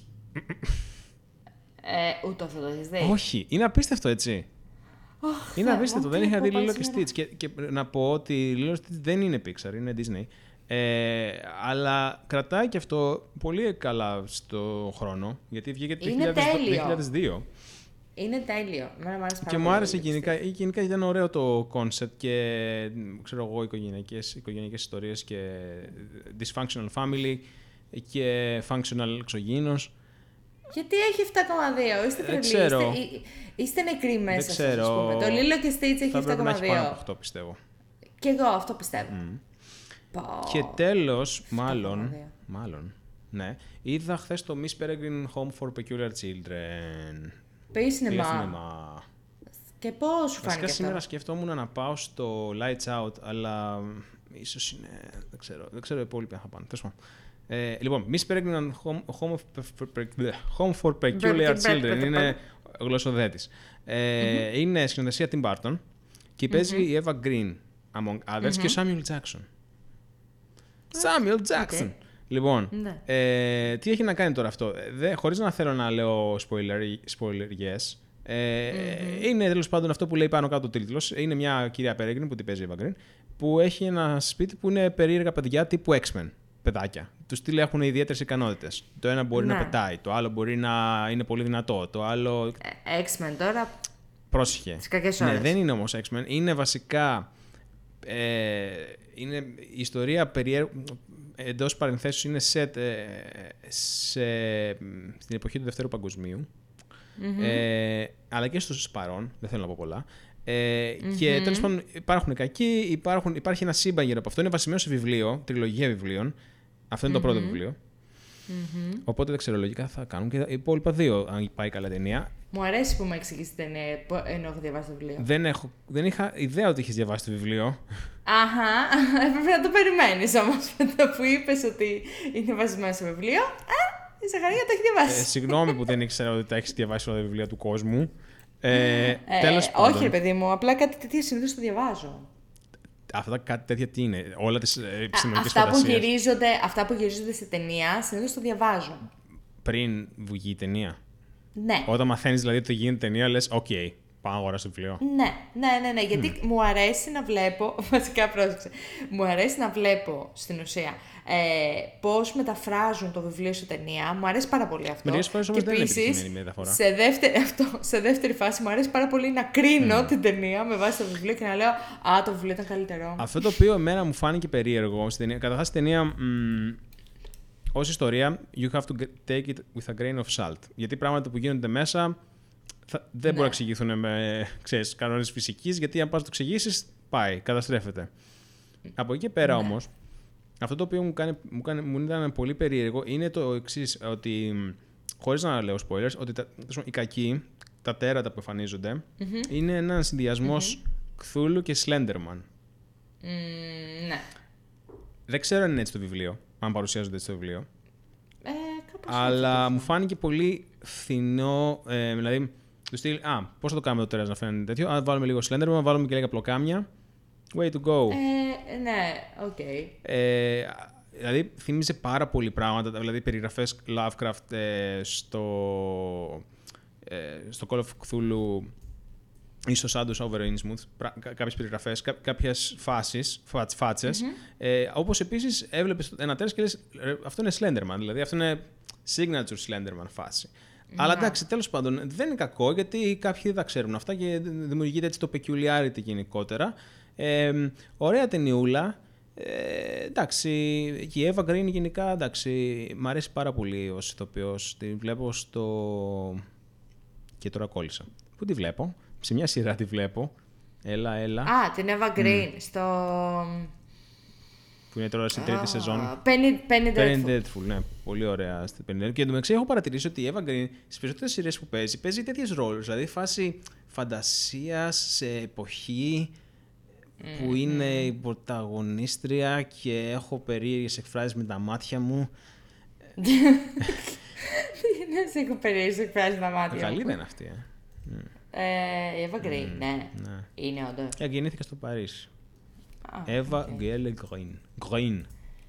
Ε, ούτε αυτό το έχεις δει. Όχι. Είναι απίστευτο, έτσι. Oh, είναι απίστευτο. Δεν είχα δει Lilo και Stitch. Και, και να πω ότι Lilo και Stitch δεν είναι Pixar, είναι Disney. Ε, αλλά κρατάει και αυτό πολύ καλά στο χρόνο. Γιατί βγήκε το δύο χιλιάδες δύο. Είναι τέλειο. Μένα μου άρεσε πάρα και μου άρεσε γενικά. Γενικά ήταν ωραίο το concept και ξέρω εγώ οικογενειακές, οικογενειακές ιστορίες και dysfunctional family και functional εξωγήινος. Γιατί έχει επτά κόμμα δύο, είστε τρελοί, είστε, είστε νεκροί μέσα σας, ξέρω. Ας πούμε. Το Lilo και Stitch έχει επτά κόμμα δύο. Θα πρέπει να έχει πάνω από οκτώ, πιστεύω. Και εγώ αυτό πιστεύω. Mm. Oh, και τέλος, μάλλον, μάλλον, ναι, είδα χθες το Miss Peregrine Home for Peculiar Children. Πήγες σινεμά. Και πώς σου φάνηκε Βασικά αυτό? σήμερα σκεφτόμουν να πάω στο Lights Out, αλλά ίσως είναι, δεν ξέρω, δεν ξέρω οι υπόλοιποι αν θα πάνε. Τέλος πάντων. Ε, λοιπόν, Miss Peregrine Home, home, home for Peculiar Children είναι γλωσσοδέτης. Ε, mm-hmm. Είναι σκηνοθεσία Tim Burton και παίζει mm-hmm. η Eva Green, among others, mm-hmm. και ο Samuel Jackson. Samuel Jackson! Okay. Λοιπόν, ναι. ε, τι έχει να κάνει τώρα αυτό? Δε, χωρίς να θέλω να λέω spoiler, spoiler yes. Ε, mm-hmm. Είναι τέλος πάντων αυτό που λέει πάνω κάτω ο τίτλος. Είναι μια κυρία Peregrine που την παίζει η Eva Green, που έχει ένα σπίτι που είναι περίεργα παιδιά τύπου X-Men. Παιδάκια. Του στυλ έχουν ιδιαίτερες ικανότητες. Το ένα μπορεί να. να πετάει, το άλλο μπορεί να είναι πολύ δυνατό, το άλλο. Ε, X-Men τώρα. Πρόσεχε. Τις κακές ώρες. Ναι, δεν είναι όμως X-Men. Είναι βασικά. Ε, είναι η ιστορία περιέργου. Εντός παρενθέσεως είναι set, ε, σε, στην εποχή του Δευτέρου Παγκοσμίου. Mm-hmm. Ε, αλλά και στο παρόν, δεν θέλω να πω πολλά. Ε, Mm-hmm. Και τέλος πάντων υπάρχουν κακοί, υπάρχουν, υπάρχει ένα σύμπαν γύρω από αυτό. Είναι βασισμένο σε βιβλίο, τριλογία βιβλίων. Αυτό είναι mm-hmm. το πρώτο βιβλίο. Mm-hmm. Οπότε δεν ξέρω, λογικά θα κάνουν και τα υπόλοιπα δύο, αν πάει καλά ταινία. Μου αρέσει που μου εξηγήσει την ταινία, ενώ έχω διαβάσει το βιβλίο. Δεν, έχω, δεν είχα ιδέα ότι είχες διαβάσει το βιβλίο. Αχα, έπρεπε να το περιμένεις όμως με το που είπες ότι είναι βασισμένο σε βιβλίο. Α, η Ζαχαρία το έχει διαβάσει. Ε, συγγνώμη που δεν ήξερα ότι τα έχεις διαβάσει όλα τα βιβλία του κόσμου. Ε, ε, τέλος πάντων. όχι, ρε παιδί μου, απλά κάτι τέτοια συνήθως το διαβάζω. Αυτά κάτι τέτοια τι είναι, όλα τις επιστημονικές Αυτά που, φαντασίες. γυρίζονται, αυτά που γυρίζονται σε ταινία, συνήθως το διαβάζω. Πριν βγει η ταινία. Ναι. Όταν μαθαίνεις δηλαδή ότι γίνεται ταινία, λες, οκ, okay, πάω να αγοράσω βιβλίο. Ναι, ναι, ναι, ναι, γιατί mm. μου αρέσει να βλέπω, βασικά πρόσεξε, μου αρέσει να βλέπω στην ουσία ε, πώς μεταφράζουν το βιβλίο σε ταινία, μου αρέσει πάρα πολύ αυτό. Μερικές φορές όμως και δεν είναι επίσης, επιτυχημένη η μεταφορά. Σε δεύτερη, αυτό, σε δεύτερη φάση μου αρέσει πάρα πολύ να κρίνω mm. την ταινία με βάση το βιβλίο και να λέω «Α, το βιβλίο ήταν καλύτερο». Αυτό το οποίο εμένα μου φάνηκε περίεργο στην ταινία, καταρχάς η ταινία μ, ως ιστορία, you have to take it with a grain of salt. Γιατί πράγματα που γίνονται μέσα θα, δεν ναι. μπορούν να εξηγηθούν με ξέρεις, κανόνες φυσικής, γιατί αν πας να το εξηγήσεις, πάει, καταστρέφεται. Από εκεί και πέρα ναι. όμως, αυτό το οποίο μου, κάνει, μου, κάνει, μου ήταν πολύ περίεργο είναι το εξής, ότι χωρίς να λέω spoilers, ότι τα, οι κακοί, τα τέρατα που εμφανίζονται, mm-hmm. είναι ένας συνδυασμός mm-hmm. Cthulhu και Slenderman. Mm, ναι. Δεν ξέρω αν είναι έτσι το βιβλίο, αν παρουσιάζονται έτσι το βιβλίο. Ε, αλλά μου φάνηκε πολύ φθηνό, ε, δηλαδή, του στυλ, α, πώς θα το κάνουμε το τέρας να φαίνεται τέτοιο, α, βάλουμε λίγο Slenderman, να βάλουμε και λίγα πλοκάμια, way to go. Ε, ναι, οκ. Okay. Ε, δηλαδή, θύμιζε πάρα πολύ πράγματα, δηλαδή περιγραφές Lovecraft ε, στο, ε, στο Call of Cthulhu ή στο Shadows over Innsmouth, κάποιες περιγραφές, κά, κάποιες φάσεις, φάτσες, mm-hmm. ε, όπως επίσης έβλεπες ένα τέρας και λες, αυτό είναι Slenderman, δηλαδή αυτό είναι signature Slenderman φάση. Mm-hmm. Αλλά εντάξει, τέλος πάντων, δεν είναι κακό, γιατί κάποιοι δεν τα ξέρουν αυτά και δημιουργείται έτσι το peculiarity γενικότερα. Ε, ωραία ταινιούλα. Ε, εντάξει, και η Eva Green γενικά, εντάξει, μ' αρέσει πάρα πολύ ως ηθοποιός. Τη βλέπω στο... Και τώρα κόλλησα. Πού τη βλέπω? Σε μια σειρά τη βλέπω. Έλα, έλα. Α, την Eva Green, mm. στο... Που είναι τώρα στην τρίτη oh. σεζόν. Penny, Penny Dreadful. Penny Dreadful, ναι. Πολύ ωραία στην Penny Dreadful. Και εντωμεταξύ έχω παρατηρήσει ότι η Eva Green στις περισσότερες σειρές που παίζει, παίζει τέτοιες ρόλους. Δηλαδή φάση φαντασίας σε εποχή mm. που είναι η πρωταγωνίστρια και έχω περίεργες εκφράσεις με τα μάτια μου. Δεν σε έχω περίεργες εκφράσεις με τα μάτια μου. Καλή δεν είναι αυτή, ε. Ε, η Eva Green, mm, ναι. ναι. Είναι όντως. Και γεννήθηκα στο Παρίσι. Ah, Eva okay. Green. Green.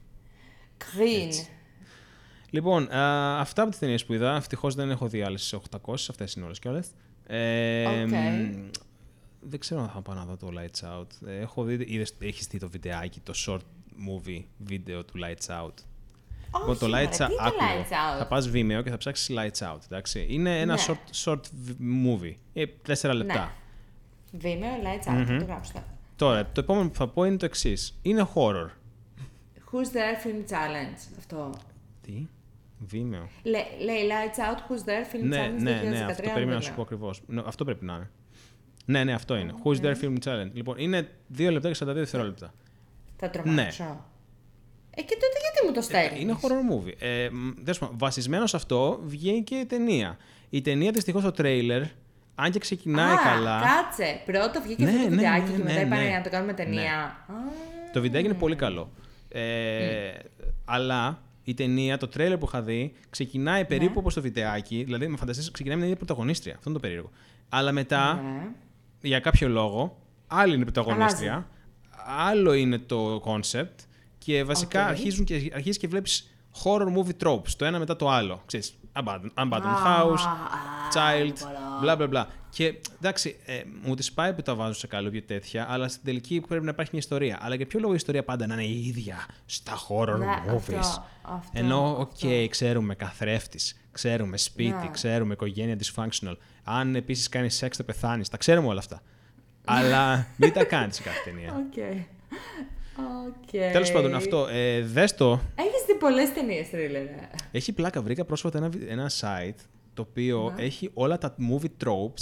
Green. Λοιπόν, α, αυτά από τις ταινίες που είδα. Ευτυχώς δεν έχω δει άλλες οκτακόσιες. Αυτές είναι όλες και όλες. Ε, okay. Δεν ξέρω αν θα πάω να δω το Lights Out. Έχω δει, είδες, έχεις δει το βιντεάκι, το short movie βίντεο του Lights Out. Όχι, το Lights, out, Lights Out. Θα πας Vimeo και θα ψάξεις Lights Out. Εντάξει. Είναι ένα ναι. short, short movie. Ε, τέσσερα λεπτά. Ναι. Vimeo, Lights Out. Mm-hmm. Θα το γράψω. Τώρα, το επόμενο που θα πω είναι το εξής. Είναι horror. Who's There Film Challenge. Αυτό. Τι? Vimeo. Λέ, λέει Lights Out, Who's There Film ναι, Challenge ναι, δύο χιλιάδες δεκατρία. Ναι, αυτό περίμενα να σου πω ακριβώς. Αυτό πρέπει να είναι. Ναι, ναι, αυτό είναι. Okay. Who's There Film Challenge. Λοιπόν, είναι δύο λεπτά και σαράντα δύο δευτερόλεπτα. Θα τρομάξω. Ναι. Ε, και τότε γιατί μου το στέλνεις? Είναι horror movie. Ε, βασισμένο σε αυτό βγήκε η ταινία. Η ταινία δυστυχώς το τρέιλερ, αν και ξεκινάει Α, καλά. Κάτσε. Πρώτο βγήκε ναι, αυτό το ναι, βιντεάκι ναι, και μετά ναι, είπανε ναι. να το κάνουμε ταινία. Ναι. Ah. Το βιντεάκι είναι πολύ καλό. Ε, mm. Αλλά η ταινία, το τρέιλερ που είχα δει, ξεκινάει περίπου ναι. όπως το βιντεάκι. Δηλαδή, με φανταστείς, ξεκινάει με την ίδια πρωταγωνίστρια. Αυτό είναι το περίεργο. Αλλά μετά, ναι. για κάποιο λόγο, άλλη είναι η πρωταγωνίστρια. Αλλάζει. Άλλο είναι το concept. Και βασικά okay. αρχίζουν και, αρχίζεις και βλέπεις horror movie tropes, το ένα μετά το άλλο. Ξέρεις, abandoned ah, house, ah, child, bla bla bla. Και εντάξει, ε, μου τις πάει που τα βάζω σε καλό και τέτοια, αλλά στην τελική πρέπει να υπάρχει μια ιστορία. Αλλά για ποιο λόγο η ιστορία πάντα να είναι η ίδια στα horror ναι, movies. Αυτό, αυτό, Ενώ, οκ, okay, ξέρουμε καθρέφτης, ξέρουμε σπίτι, ναι. ξέρουμε οικογένεια dysfunctional. Αν επίσης κάνεις σεξ θα πεθάνεις, τα ξέρουμε όλα αυτά. Αλλά μην τα κάνεις σε κάθε ταινία. Okay. Okay. Τέλος πάντων, αυτό. Ε, δες το. Έχεις δει πολλές ταινίες, τρίλερ. Έχει πλάκα. Βρήκα πρόσφατα ένα, ένα site το οποίο ναι. έχει όλα τα movie tropes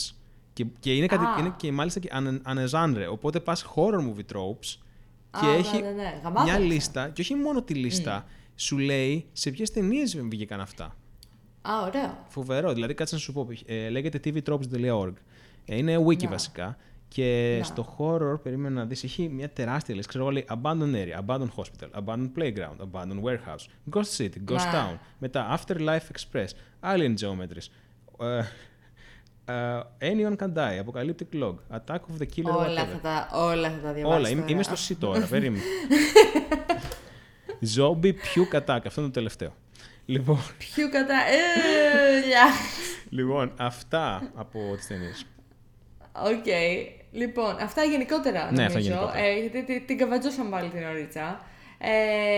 Και, και είναι, κάτι, Α. είναι και μάλιστα και ανεζάνρε. Οπότε πας horror movie tropes και Α, έχει ναι, ναι, ναι. Γαμάτο μια αυτό. λίστα. Και όχι μόνο τη λίστα, mm. σου λέει σε ποιες ταινίες βγήκαν αυτά. Α, ωραίο. Φοβερό. Δηλαδή, κάτσε να σου πω. Ε, λέγεται τι βι tropes τελεία org. Ε, είναι wiki Να. βασικά. Και Να. στο horror, περίμενα να δεις, έχει μια τεράστια λίστα. Ξέρω εγώ, λέει Abandoned Area, Abandoned Hospital, Abandoned Playground, Abandoned Warehouse, Ghost City, Ghost Να. Town. Μετά Afterlife Express, Alien Geometries, uh, uh, Anyone Can Die, Apocalyptic Log, Attack of the Killer, Όλα whatever. θα τα, όλα θα τα διαβάσω. Όλα. Είμαι, τώρα. είμαι στο C τώρα, περίμενε. Zombie Puke Attack, αυτό είναι το τελευταίο. Λοιπόν, Ποιο κατά. Ε, γεια. λοιπόν, αυτά από τις ταινίες. Οκ. Λοιπόν, αυτά γενικότερα Ναι, νομίζω. αυτά γενικότερα. Ε, γιατί την, την καβατζώσαμε πάλι την ωρίτσα. Ε,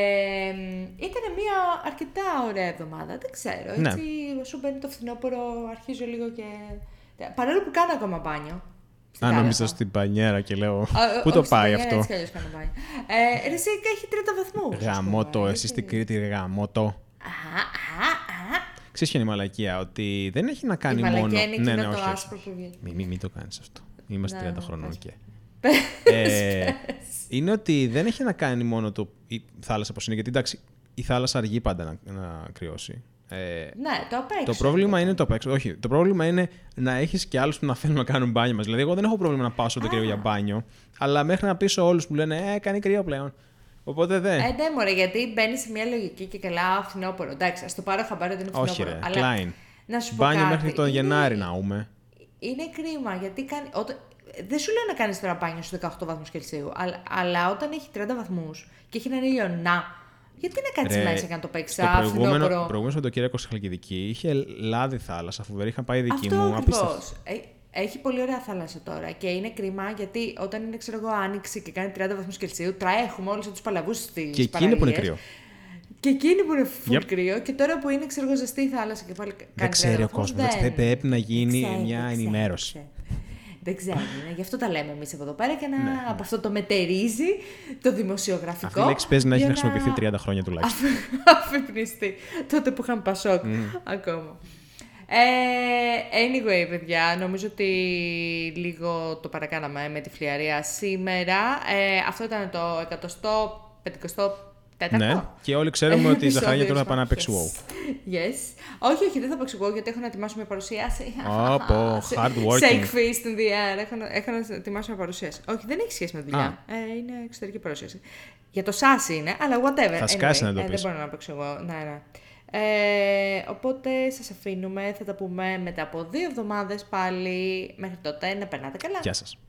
ήταν μια αρκετά ωραία εβδομάδα. Δεν ξέρω. Ναι. Έτσι, όσο μπαίνει το φθινόπωρο, αρχίζω λίγο και. Παρόλο που κάνω ακόμα μπάνιο. στην Αν νόμιζα θάλασσα. στην πανιέρα και λέω. Α, Πού όχι, το στην πάει Πανιέρα, αυτό. Έτσι κι αλλιώς κάνω μπάνιο. Ε, ρε, εσύ έχει τριάντα βαθμούς. Γαμώτο, εσύ στην Κρήτη, ρε γαμώτο. Α, α, α. Ξέρεις ποια είναι η μαλακία, ότι δεν έχει να κάνει Η μόνο. μαλακία είναι εκείνο ναι, το όχι, όχι. άσπρο που βγαίνει. Μην μη, μη το κάνεις αυτό. Είμαστε Ναι, τριάντα ναι, χρονών πες. και. Πες, Ε, πες. είναι ότι δεν έχει να κάνει μόνο το η θάλασσα πώς είναι. Γιατί εντάξει, η θάλασσα αργεί πάντα να, να κρυώσει. Ε, Ναι, το απ' έξω. το πρόβλημα είναι το απ' έξω. Όχι, το πρόβλημα είναι να έχεις και άλλους που να θέλουν να κάνουν μπάνιο μας. Δηλαδή, εγώ δεν έχω πρόβλημα να πάω στο κρύο για μπάνιο, αλλά μέχρι να πείσω όλους που λένε Ε, κάνει κρύο πλέον. Οπότε δεν. Ε, ναι, μωρέ, γιατί μπαίνει σε μια λογική και καλά φθινόπωρο. Εντάξει, α το πάρω χαμπάρι ότι είναι φθινόπωρο. Όχι, ρε. Αλλά Klein. να σου πω Μπάνιο κάτι, μέχρι τον είναι- Γενάρη να ούμε. Είναι κρίμα γιατί κάνει. Όταν... Δεν σου λέω να κάνει τώρα μπάνιο στου δεκαοκτώ βαθμούς Κελσίου, αλλά, αλλά όταν έχει τριάντα βαθμούς και έχει έναν ήλιο να. Γιατί να κάτσει Ρε, μέσα και να το παίξει Το σαν προηγούμενο, φθινόπωρο. προηγούμενο Σαββατοκύριακο στη Χαλκιδική είχε λάδι θάλασσα, φοβερή. Είχα πάει δική Αυτό μου. Απίστευτο. ακριβώς. Ε, έχει πολύ ωραία θάλασσα τώρα και είναι κρίμα γιατί όταν είναι, ξέρω εγώ, άνοιξη και κάνει τριάντα βαθμούς Κελσίου, τρέχουμε όλοι σαν του παλαβού στι Και εκείνη που είναι κρύο. Και εκείνη που είναι full Yep. κρύο και τώρα που είναι, ξέρω εγώ, ζεστή η θάλασσα και πάλι κάνει Δεν ξέρει τριάντα ο κόσμος. βαθμούς, Δεν πρέπει να γίνει δεν ξέρει, μια δεν ξέρει, ενημέρωση. δεν ξέρει. Δεν ξέρει. ναι. Γι' αυτό τα λέμε εμεί από εδώ πέρα και να Ναι, ναι. από αυτό το μετερίζει το δημοσιογραφικό. Αυτή η λέξη παίζει να έχει για χρησιμοποιηθεί τριάντα χρόνια τουλάχιστον. αφυπνιστεί. Τότε που είχαμε Πασόκ ακόμα. Ε, anyway, παιδιά, νομίζω ότι λίγο το παρακάναμε με τη φλιαρία σήμερα. Ε, αυτό ήταν το εκατοστό πεντηκοστό τέταρτο. Ναι, και όλοι ξέρουμε ότι η Ζαχαρία τώρα θα πάει να Επεισόδιο, παίξει WoW. Yes. Όχι, όχι, δεν θα παίξω εγώ γιατί έχω να ετοιμάσω μια παρουσίαση. Όπο, Σε- hard working. Shake fist in the air. Έχω, να- έχω να ετοιμάσω μια παρουσίαση. Όχι, δεν έχει σχέση με δουλειά. Ε, είναι εξωτερική παρουσίαση. Για το σας είναι, αλλά whatever. Θα σκάσει Anyway, να το ε, πεις. Δεν μπορώ να παίξω εγώ. Ναι, ναι. Ε, οπότε σας αφήνουμε. Θα τα πούμε μετά από δύο εβδομάδες πάλι. Μέχρι τότε να περνάτε καλά. Γεια σας.